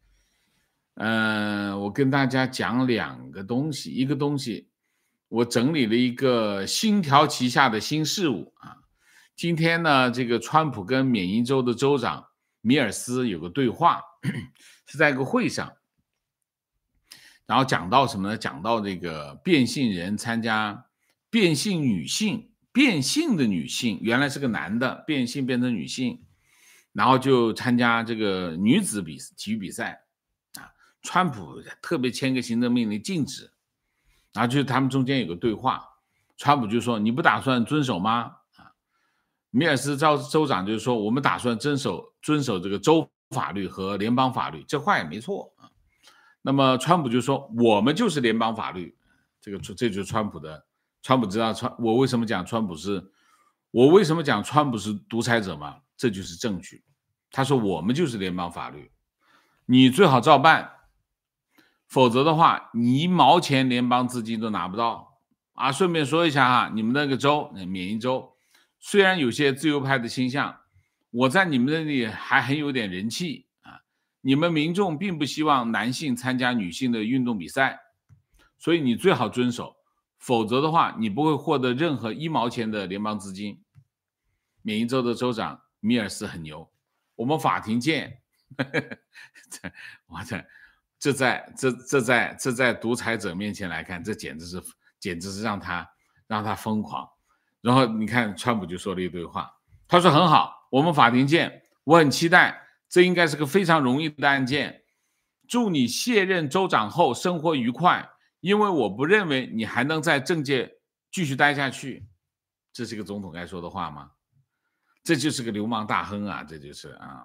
呃，我跟大家讲两个东西，一个东西我整理了一个星条旗下的新事物啊。今天呢，这个川普跟缅因州的州长米尔斯有个对话，是在一个会上，然后讲到什么呢？讲到这个变性人参加变性女性，变性的女性原来是个男的，变性变成女性，然后就参加这个女子比体育比赛啊。川普特别签个行政命令禁止，然后就是他们中间有个对话，川普就说你不打算遵守吗？啊，米尔斯州州长就是说我们打算遵守遵守这个州法律和联邦法律，这话也没错啊。那么川普就说我们就是联邦法律，这个这就是川普的。川普知道川我为什么讲川普是我为什么讲川普是独裁者吗？这就是证据。他说我们就是联邦法律，你最好照办，否则的话你一毛钱联邦资金都拿不到啊。顺便说一下哈，你们那个州缅因州虽然有些自由派的倾向，我在你们那里还很有点人气啊。你们民众并不希望男性参加女性的运动比赛，所以你最好遵守，否则的话你不会获得任何一毛钱的联邦资金。缅因州的州长米尔斯很牛，我们法庭见。这我这这在这这在这在独裁者面前来看，这简直是简直是让他让他疯狂。然后你看川普就说了一堆话，他说很好，我们法庭见，我很期待，这应该是个非常容易的案件。祝你卸任州长后生活愉快，因为我不认为你还能在政界继续待下去。这是个总统该说的话吗？这就是个流氓大亨啊，这就是啊。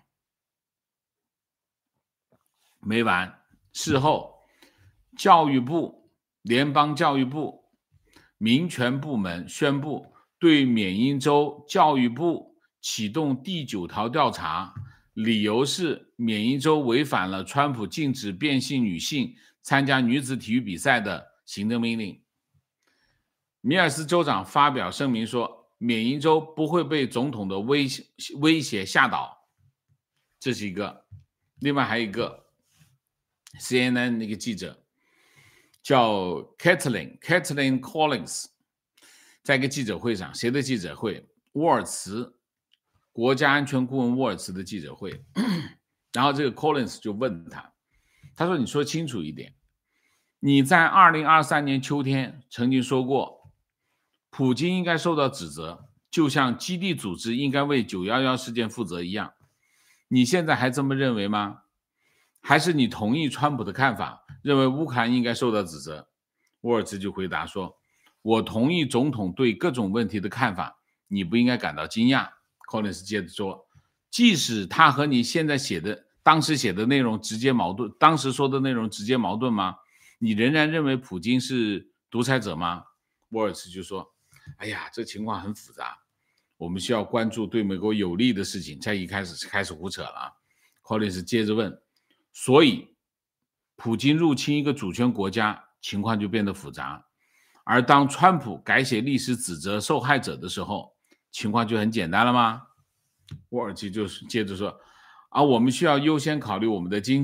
没完，事后教育部联邦教育部民权部门宣布对缅因州教育部启动第九条调查，理由是缅因州违反了川普禁止变性女性参加女子体育比赛的行政命令。米尔斯州长发表声明说，缅因州不会被总统的威威胁吓倒，这是一个。另外还有一个 C N N 那个记者叫 Kathleen Kathleen Collins， 在一个记者会上，谁的记者会？沃尔茨国家安全顾问沃尔茨的记者会。然后这个 Collins 就问他，他说你说清楚一点，你在二零二三年秋天曾经说过普京应该受到指责，就像基地组织应该为九一一事件负责一样，你现在还这么认为吗？还是你同意川普的看法，认为乌克兰应该受到指责？沃尔茨就回答说，我同意总统对各种问题的看法，你不应该感到惊讶。 Collins 接着说，即使他和你现在写的当时写的内容直接矛盾，当时说的内容直接矛盾吗？你仍然认为普京是独裁者吗？沃尔茨就说，哎呀，这情况很复杂，我们需要关注对美国有利的事情。再一开始开始胡扯了。 Collins 接着问，所以普京入侵一个主权国家，情况就变得复杂，而当川普改写历史指责受害者的时候，情况就很简单了吗？沃尔茨就接着说，啊，我们需要优先考虑我们的经济，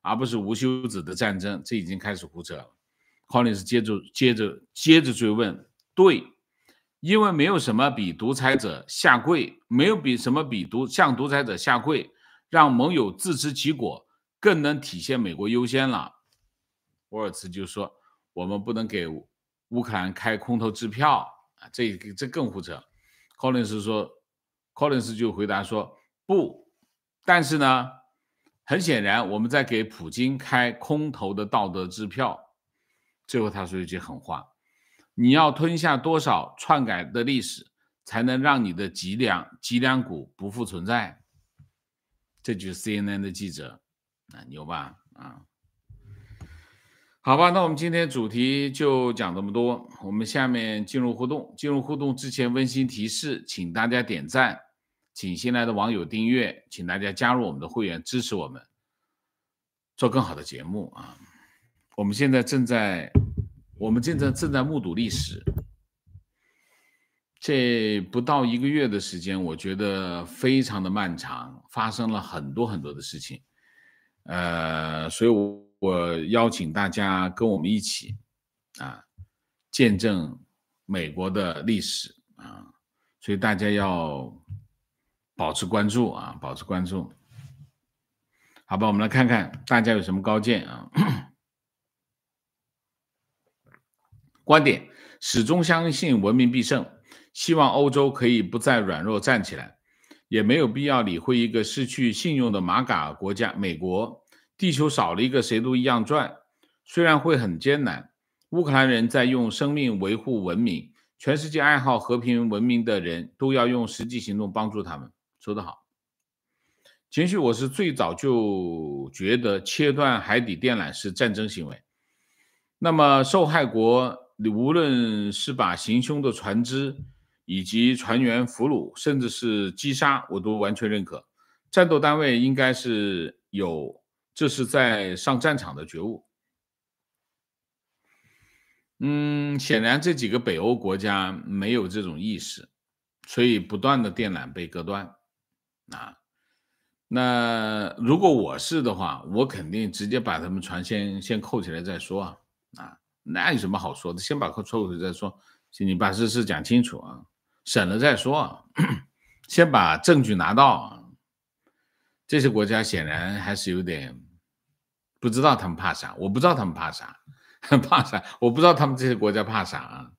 而不是无休止的战争，这已经开始胡扯了。Collins 接着接着接着追问，对，因为没有什么比独裁者下跪，没有比什么比独向独裁者下跪，让盟友自食其果，更能体现美国优先了。沃尔茨就说，我们不能给乌克兰开空头支票啊，这这更胡扯。Collins 说 ，Collins 就回答说，不，但是呢，很显然我们在给普京开空头的道德支票。最后他说一句狠话，你要吞下多少篡改的历史，才能让你的脊梁脊梁骨不复存在？这就是 C N N 的记者，啊，牛吧？啊，好吧，那我们今天主题就讲这么多，我们下面进入互动。进入互动之前，温馨提示，请大家点赞，请新来的网友订阅，请大家加入我们的会员，支持我们做更好的节目啊！我们现在正在，我们正在正在目睹历史。这不到一个月的时间，我觉得非常的漫长，发生了很多很多的事情。呃，所以我我邀请大家跟我们一起啊，见证美国的历史啊，所以大家要保持关注啊，保持关注。好吧，我们来看看大家有什么高见啊。观点：始终相信文明必胜，希望欧洲可以不再软弱站起来，也没有必要理会一个失去信用的马嘎尔国家美国。地球少了一个谁都一样转，虽然会很艰难，乌克兰人在用生命维护文明，全世界爱好和平文明的人都要用实际行动帮助他们。说得好。情绪，我是最早就觉得切断海底电缆是战争行为，那么受害国无论是把行凶的船只以及船员俘虏，甚至是击杀，我都完全认可。战斗单位应该是有这是在上战场的觉悟。嗯，显然这几个北欧国家没有这种意识，所以不断的电缆被割断啊。那如果我是的话，我肯定直接把他们船先先扣起来再说啊啊。那有什么好说的？先把扣抽回再说，你把这事讲清楚啊，审了再说啊，先把证据拿到啊。这些国家显然还是有点不知道他们怕啥，我不知道他们怕啥，怕啥？我不知道他们这些国家怕啥啊。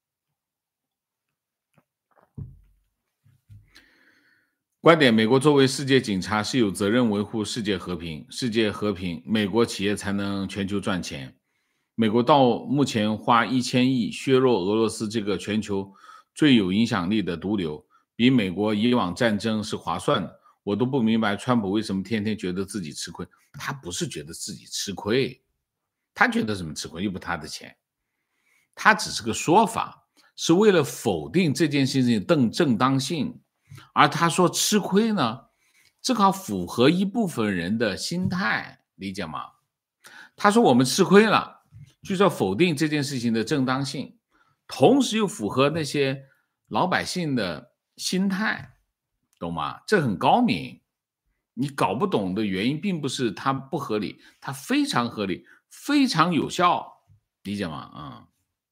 观点：美国作为世界警察是有责任维护世界和平，世界和平，美国企业才能全球赚钱。美国到目前花一千亿削弱俄罗斯这个全球最有影响力的毒瘤，比美国以往战争是划算的。我都不明白川普为什么天天觉得自己吃亏。他不是觉得自己吃亏，他觉得什么吃亏，又不他的钱，他只是个说法，是为了否定这件事情的正当性。而他说吃亏呢，正好符合一部分人的心态，理解吗？他说我们吃亏了，就是要否定这件事情的正当性，同时又符合那些老百姓的心态，懂吗？这很高明。你搞不懂的原因并不是它不合理，它非常合理，非常有效，理解吗？嗯。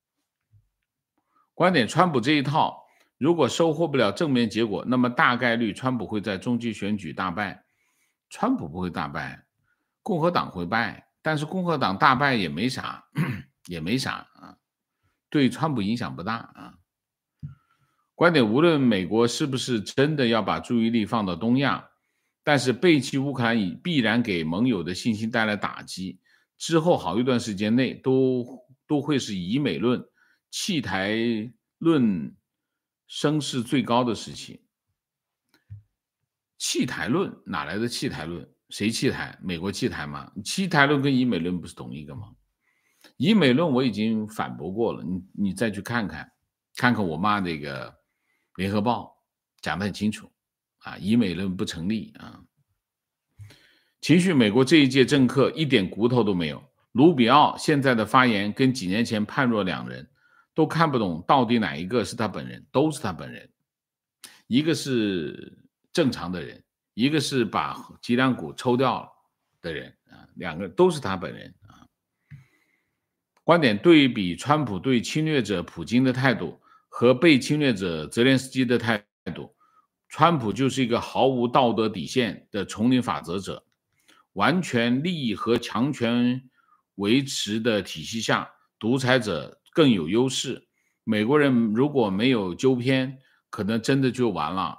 观点：川普这一套如果收获不了正面结果，那么大概率川普会在中期选举大败。川普不会大败，共和党会败，但是共和党大败也没啥，也没啥啊，对川普影响不大啊。观点：无论美国是不是真的要把注意力放到东亚，但是背弃乌克兰已必然给盟友的信心带来打击，之后好一段时间内都都会是以美论、弃台论声势最高的时期。弃台论哪来的弃台论？谁弃台？美国弃台吗？弃台论跟以美论不是同一个吗？以美论我已经反驳过了，你你再去看看，看看我骂这个联合报讲得很清楚啊，以美论不成立啊。情绪：美国这一届政客一点骨头都没有，卢比奥现在的发言跟几年前判若两人，都看不懂到底哪一个是他本人，都是他本人，一个是正常的人，一个是把脊梁骨抽掉了的人啊。 两个都是他本人啊。观点对比川普对侵略者普京的态度和被侵略者泽连斯基的态度，川普就是一个毫无道德底线的丛林法则者，完全利益和强权维持的体系下，独裁者更有优势。美国人如果没有纠偏，可能真的就完了。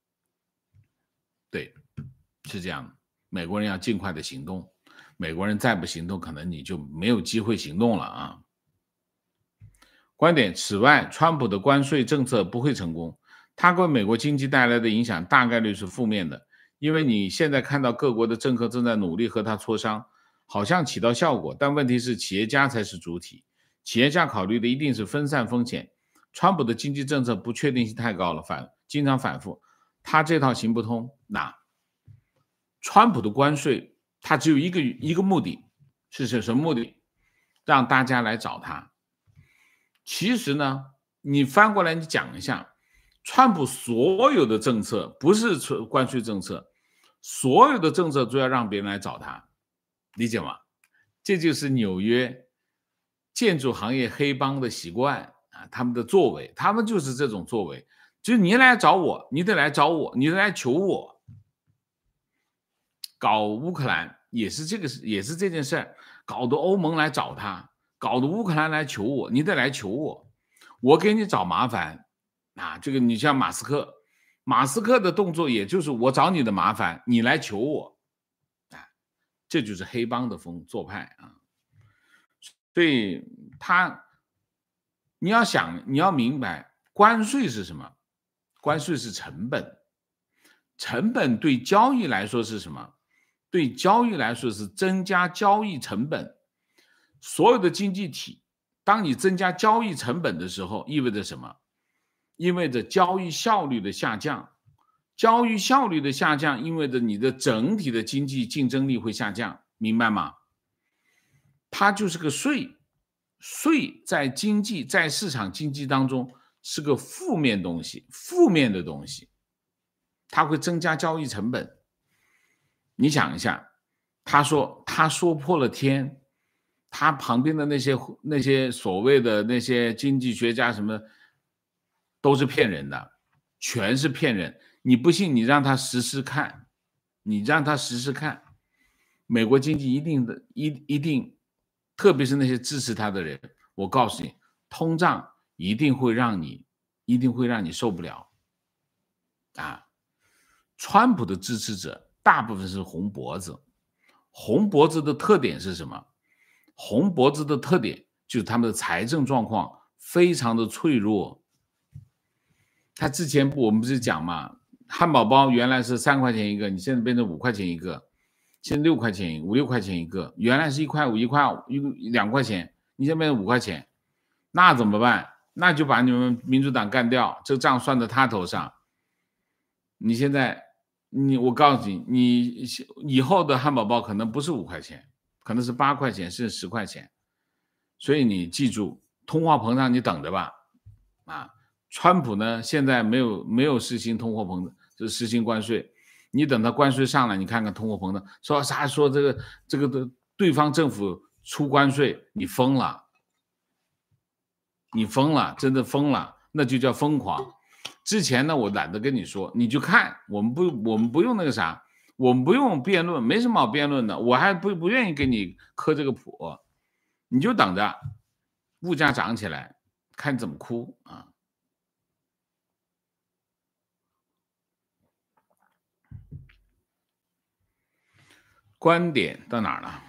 对，是这样的，美国人要尽快的行动，美国人再不行动，可能你就没有机会行动了啊。观点，此外，川普的关税政策不会成功，它给美国经济带来的影响大概率是负面的，因为你现在看到各国的政客正在努力和他磋商，好像起到效果，但问题是企业家才是主体，企业家考虑的一定是分散风险。川普的经济政策不确定性太高了，反经常反复，他这套行不通。那川普的关税，他只有一个一个目的，是什么目的？让大家来找他。其实呢，你翻过来你讲一下，川普所有的政策不是关税政策，所有的政策都要让别人来找他，理解吗？这就是纽约建筑行业黑帮的习惯啊，他们的作为，他们就是这种作为，就是你来找我，你得来找我，你得来求我。搞乌克兰也是这个，也是这件事儿，搞得欧盟来找他，搞得乌克兰来求我，你得来求我，我给你找麻烦啊。这个你像马斯克，马斯克的动作也就是我找你的麻烦，你来求我，啊，这就是黑帮的风做派啊。所以他，你要想，你要明白，关税是什么？关税是成本，成本对交易来说是什么？对交易来说是增加交易成本。所有的经济体，当你增加交易成本的时候，意味着什么？意味着交易效率的下降。交易效率的下降，意味着你的整体的经济竞争力会下降，明白吗？它就是个税，税在经济在市场经济当中是个负面东西，负面的东西，它会增加交易成本。你想一下，他说他说破了天，他旁边的那些那些所谓的那些经济学家什么都是骗人的，全是骗人。你不信，你让他实施看，你让他实施看，美国经济一定的一一定，特别是那些支持他的人，我告诉你，通胀一定会让你一定会让你受不了啊！川普的支持者大部分是红脖子，红脖子的特点是什么？红脖子的特点就是他们的财政状况非常的脆弱。他之前我们不是讲嘛，汉堡包原来是三块钱一个，你现在变成五块钱一个，现在六块钱五六块钱一个，原来是一块五一块一两块钱，你现在变成五块钱，那怎么办？那就把你们民主党干掉，这账算在他头上。你现在你我告诉你，你以后的汉堡包可能不是五块钱，可能是八块钱甚至十块钱。所以你记住，通货膨胀你等着吧。啊，川普呢现在没有没有实行通货膨胀，就是实行关税。你等他关税上来，你看看通货膨胀，说啥说这个这个的对方政府出关税，你疯了，你疯了，真的疯了，那就叫疯狂。之前呢，我懒得跟你说，你就看，我们不我们不用那个啥，我们不用辩论，没什么好辩论的，我还不不愿意给你磕这个谱，你就等着物价涨起来，看你怎么哭啊！观点到哪儿了？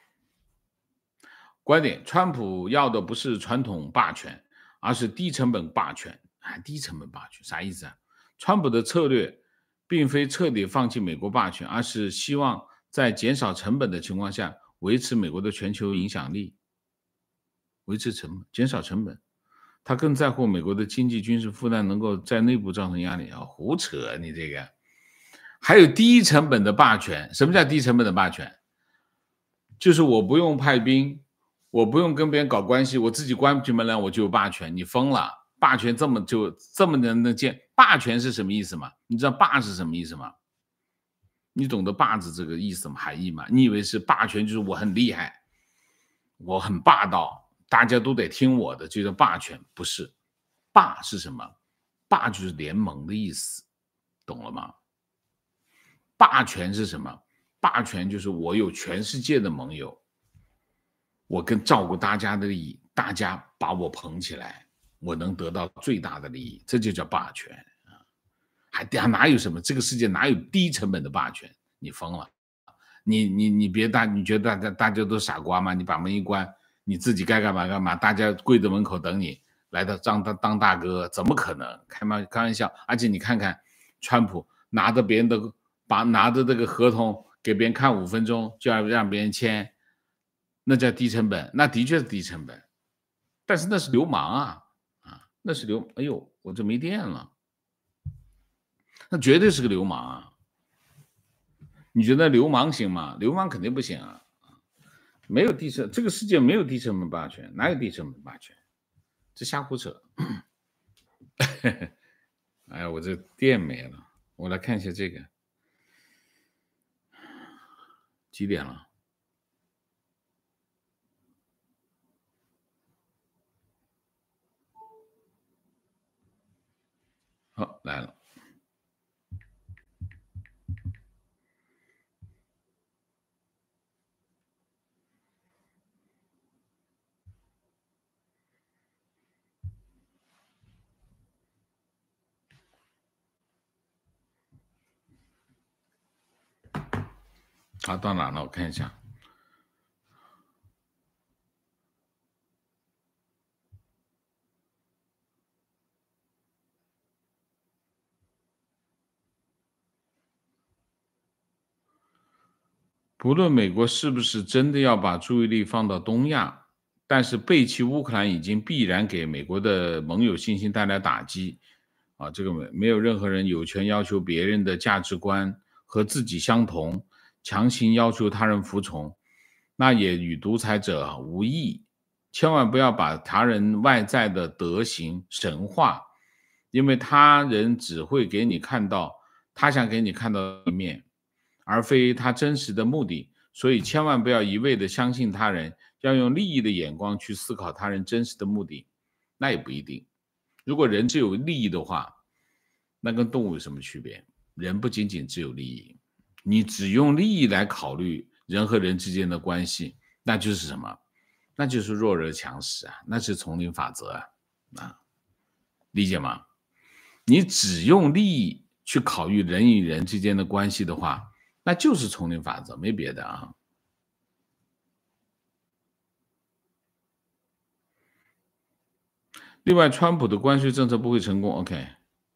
观点，川普要的不是传统霸权，而是低成本霸权。啊，低成本霸权啥意思啊？川普的策略并非彻底放弃美国霸权，而是希望在减少成本的情况下维持美国的全球影响力。维持成本，减少成本，他更在乎美国的经济军事负担能够在内部造成压力啊！胡扯，你这个还有低成本的霸权。什么叫低成本的霸权？就是我不用派兵，我不用跟别人搞关系，我自己关起门来我就有霸权。你疯了？霸权这么就这么能能见？霸权是什么意思吗？你知道霸是什么意思吗？ 你懂得霸字这个意思吗？含义吗？你以为是霸权就是我很厉害，我很霸道，大家都得听我的，就叫霸权？不是，霸是什么？霸就是联盟的意思，懂了吗？霸权是什么？霸权就是我有全世界的盟友，我更照顾大家的利益，大家把我捧起来，我能得到最大的利益，这就叫霸权啊！还还哪有什么？这个世界哪有低成本的霸权？你疯了！你你你别大，你觉得大家大家都傻瓜吗？你把门一关，你自己该干嘛干嘛，大家跪在门口等你来到当当当大哥，怎么可能？开玩开玩笑！而且你看看，川普拿着别人的把拿着这个合同给别人看五分钟，就要让别人签。那叫低成本，那的确是低成本，但是那是流氓啊啊，那是流，哎呦，我这没电了，那绝对是个流氓啊！你觉得流氓行吗？流氓肯定不行啊！没有低成，这个世界没有低成本霸权，哪有低成本霸权？这瞎胡扯！哎呀，我这电没了，我来看一下这个，几点了？好，来了。好，到哪了？我看一下。不论美国是不是真的要把注意力放到东亚，但是背弃乌克兰已经必然给美国的盟友信心带来打击。啊，这个没没有任何人有权要求别人的价值观和自己相同，强行要求他人服从，那也与独裁者无异。千万不要把他人外在的德行神化，因为他人只会给你看到他想给你看到的一面，而非他真实的目的。所以千万不要一味的相信他人，要用利益的眼光去思考他人真实的目的。那也不一定。如果人只有利益的话，那跟动物有什么区别？人不仅仅只有利益，你只用利益来考虑人和人之间的关系，那就是什么？那就是弱肉强食啊，那是丛林法则啊，啊，理解吗？你只用利益去考虑人与人之间的关系的话，那就是丛林法则，没别的啊。另外，川普的关税政策不会成功 ，OK。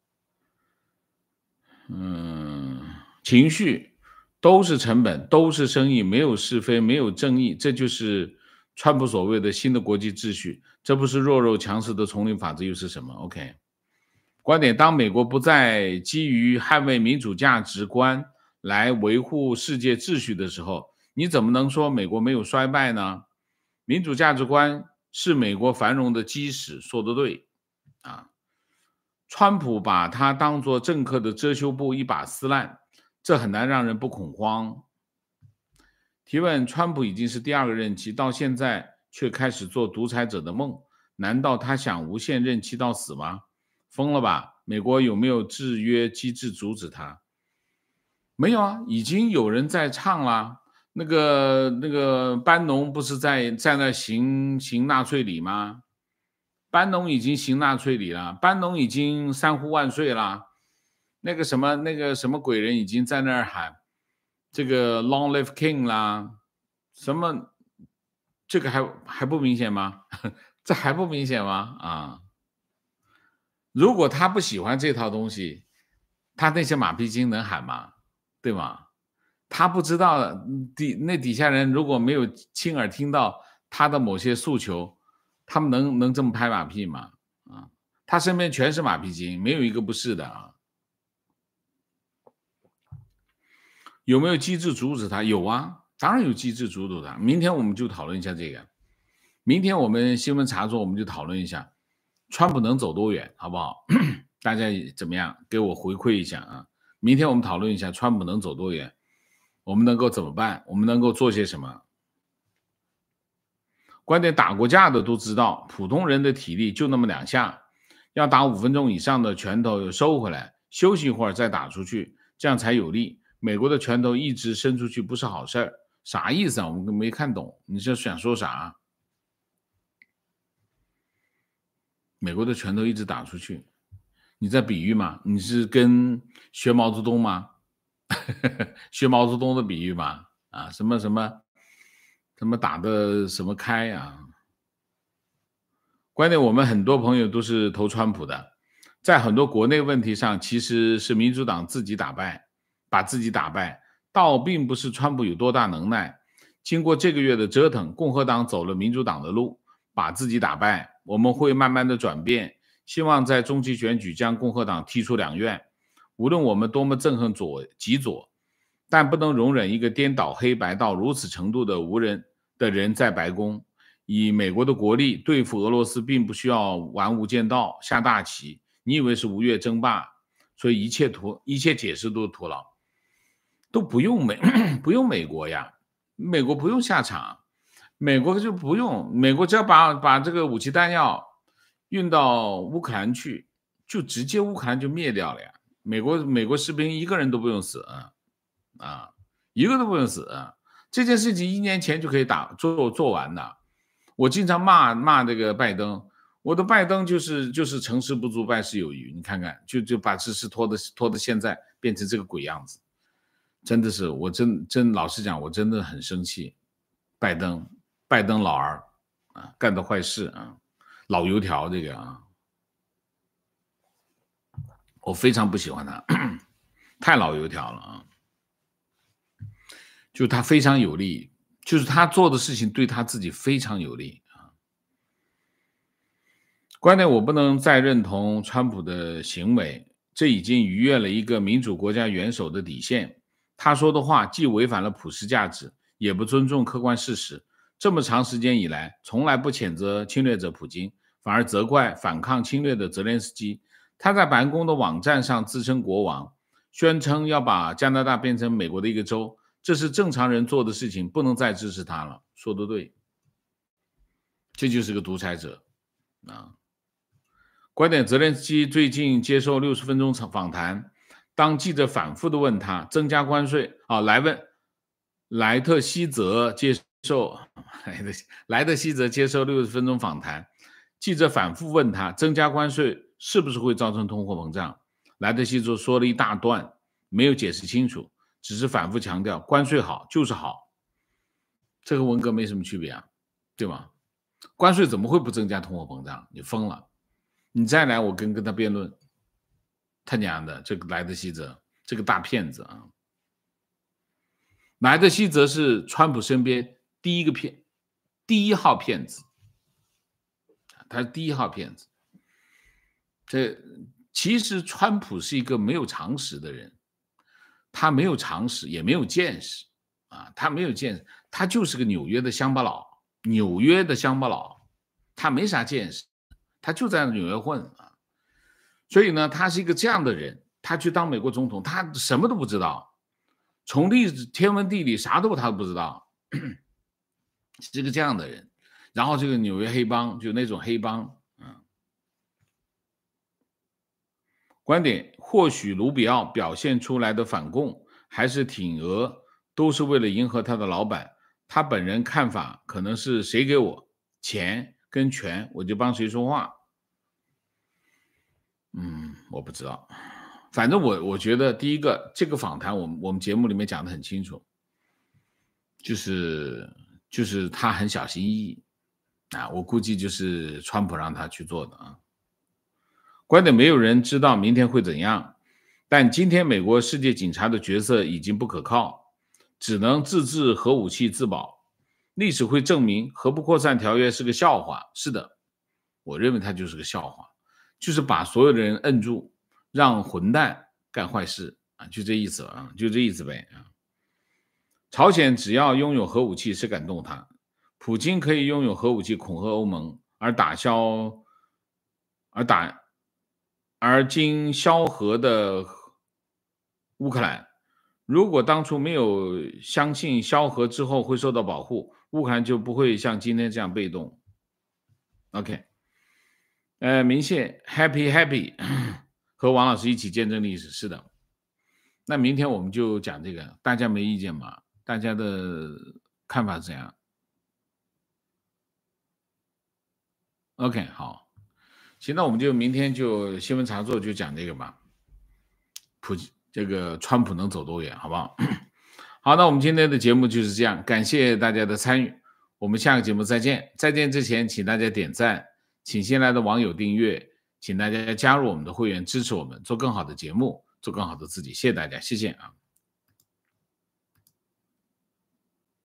嗯，情绪都是成本，都是生意，没有是非，没有正义，这就是川普所谓的新的国际秩序。这不是弱肉强食的丛林法则又是什么 ？OK， 观点：当美国不再基于捍卫民主价值观来维护世界秩序的时候，你怎么能说美国没有衰败呢？民主价值观是美国繁荣的基石，说得对啊。川普把它当作政客的遮羞布，一把撕烂，这很难让人不恐慌。提问：川普已经是第二个任期，到现在却开始做独裁者的梦，难道他想无限任期到死吗？疯了吧？美国有没有制约机制阻止他？没有啊，已经有人在唱了。那个那个班农不是在在那行行纳粹礼吗？班农已经行纳粹礼了，班农已经三呼万岁了，那个什么那个什么鬼人已经在那儿喊这个 Long Live King 啦，什么这个还还不明显吗？这还不明显吗？啊，如果他不喜欢这套东西，他那些马屁精能喊吗？对吗？他不知道底那底下人如果没有亲耳听到他的某些诉求，他们能能这么拍马屁吗？啊，他身边全是马屁精，没有一个不是的啊。有没有机制阻止他？有啊，当然有机制阻止他。明天我们就讨论一下这个。明天我们新闻茶座我们就讨论一下，川普能走多远，好不好？大家怎么样？给我回馈一下啊！明天我们讨论一下川普能走多远。 我们能够怎么办？我们能够做些什么？关键打过架的都知道，普通人的体力就那么两下，要打五分钟以上的拳头又收回来，休息一会儿再打出去，这样才有力。美国的拳头一直伸出去不是好事儿，啥意思啊？我们没看懂，你这想说啥？美国的拳头一直打出去，你在比喻吗？你是跟学毛泽东吗？学毛泽东的比喻吗？啊，什么什么什么打的什么开啊？关键我们很多朋友都是投川普的，在很多国内问题上，其实是民主党自己打败，把自己打败，倒并不是川普有多大能耐。经过这个月的折腾，共和党走了民主党的路，把自己打败。我们会慢慢的转变，希望在中期选举将共和党踢出两院。无论我们多么憎恨左极左，但不能容忍一个颠倒黑白到如此程度的无人的人在白宫。以美国的国力对付俄罗斯，并不需要玩无间道下大棋。你以为是吴越争霸，所以一切徒一切解释都是徒劳，都不用美不用美国呀，美国不用下场，美国就不用，美国只要把把这个武器弹药运到乌克兰去，就直接乌克兰就灭掉了呀。美国美国士兵一个人都不用死啊，啊一个都不用死啊，这件事情一年前就可以打做做完的。我经常骂骂这个拜登，我的拜登就是就是成事不足败事有余，你看看就就把这事拖的拖的现在变成这个鬼样子，真的是我真真老实讲，我真的很生气，拜登拜登老儿啊干的坏事啊，老油条这个啊，我非常不喜欢他，太老油条了啊，就他非常有利。就是他做的事情对他自己非常有利啊。关键我不能再认同川普的行为，这已经逾越了一个民主国家元首的底线。他说的话既违反了普世价值，也不尊重客观事实。这么长时间以来，从来不谴责侵略者普京，反而责怪反抗侵略的泽连斯基。他在白宫的网站上自称国王，宣称要把加拿大变成美国的一个州。这是正常人做的事情，不能再支持他了。说得对，这就是个独裁者啊！关键泽连斯基最近接受六十分钟访谈，当记者反复的问他增加关税啊，来问莱特希泽接受莱特希泽接受六十分钟访谈，记者反复问他增加关税是不是会造成通货膨胀，莱特希泽说了一大段，没有解释清楚。只是反复强调关税好就是好，这和文革没什么区别啊，对吧？关税怎么会不增加通货膨胀？你疯了！你再来，我跟跟他辩论，他娘的，这个莱特希泽，这个大骗子啊！莱特希泽是川普身边第一个骗，第一号骗子，他是第一号骗子。这其实川普是一个没有常识的人。他没有常识，也没有见识啊！他没有见识，他就是个纽约的乡巴佬，纽约的乡巴佬，他没啥见识，他就在纽约混啊。所以呢，他是一个这样的人，他去当美国总统，他什么都不知道，从历史天文地理啥都他都不知道，是个这样的人。然后这个纽约黑帮，就那种黑帮，嗯。观点，或许卢比奥表现出来的反共还是挺俄，都是为了迎合他的老板。他本人看法可能是谁给我钱跟权，我就帮谁说话。嗯，我不知道，反正我我觉得第一个，这个访谈我们我们节目里面讲得很清楚，就是就是他很小心翼翼啊，我估计就是川普让他去做的啊。观点，没有人知道明天会怎样，但今天美国世界警察的角色已经不可靠，只能自制核武器自保。历史会证明核不扩散条约是个笑话，是的，我认为它就是个笑话，就是把所有的人摁住，让混蛋干坏事啊，就这意思啊，就这意思呗啊。朝鲜只要拥有核武器，谁敢动它？普京可以拥有核武器恐吓欧盟，而打消，而打。而经萧何的乌克兰， 如果当初没有相信萧何之后会受到保护，乌克兰就不会像今天这样被动。OK， 呃，明谢 Happy Happy 和王老师一起见证历史，是的。那明天我们就讲这个，大家没意见吗？大家的看法是怎样 ？OK， 好，行，那我们就明天就新闻茶座就讲这个吧。普这个川普能走多远，好不好？好，那我们今天的节目就是这样，感谢大家的参与，我们下个节目再见。再见之前，请大家点赞，请新来的网友订阅，请大家加入我们的会员，支持我们做更好的节目，做更好的自己。谢谢大家，谢谢啊。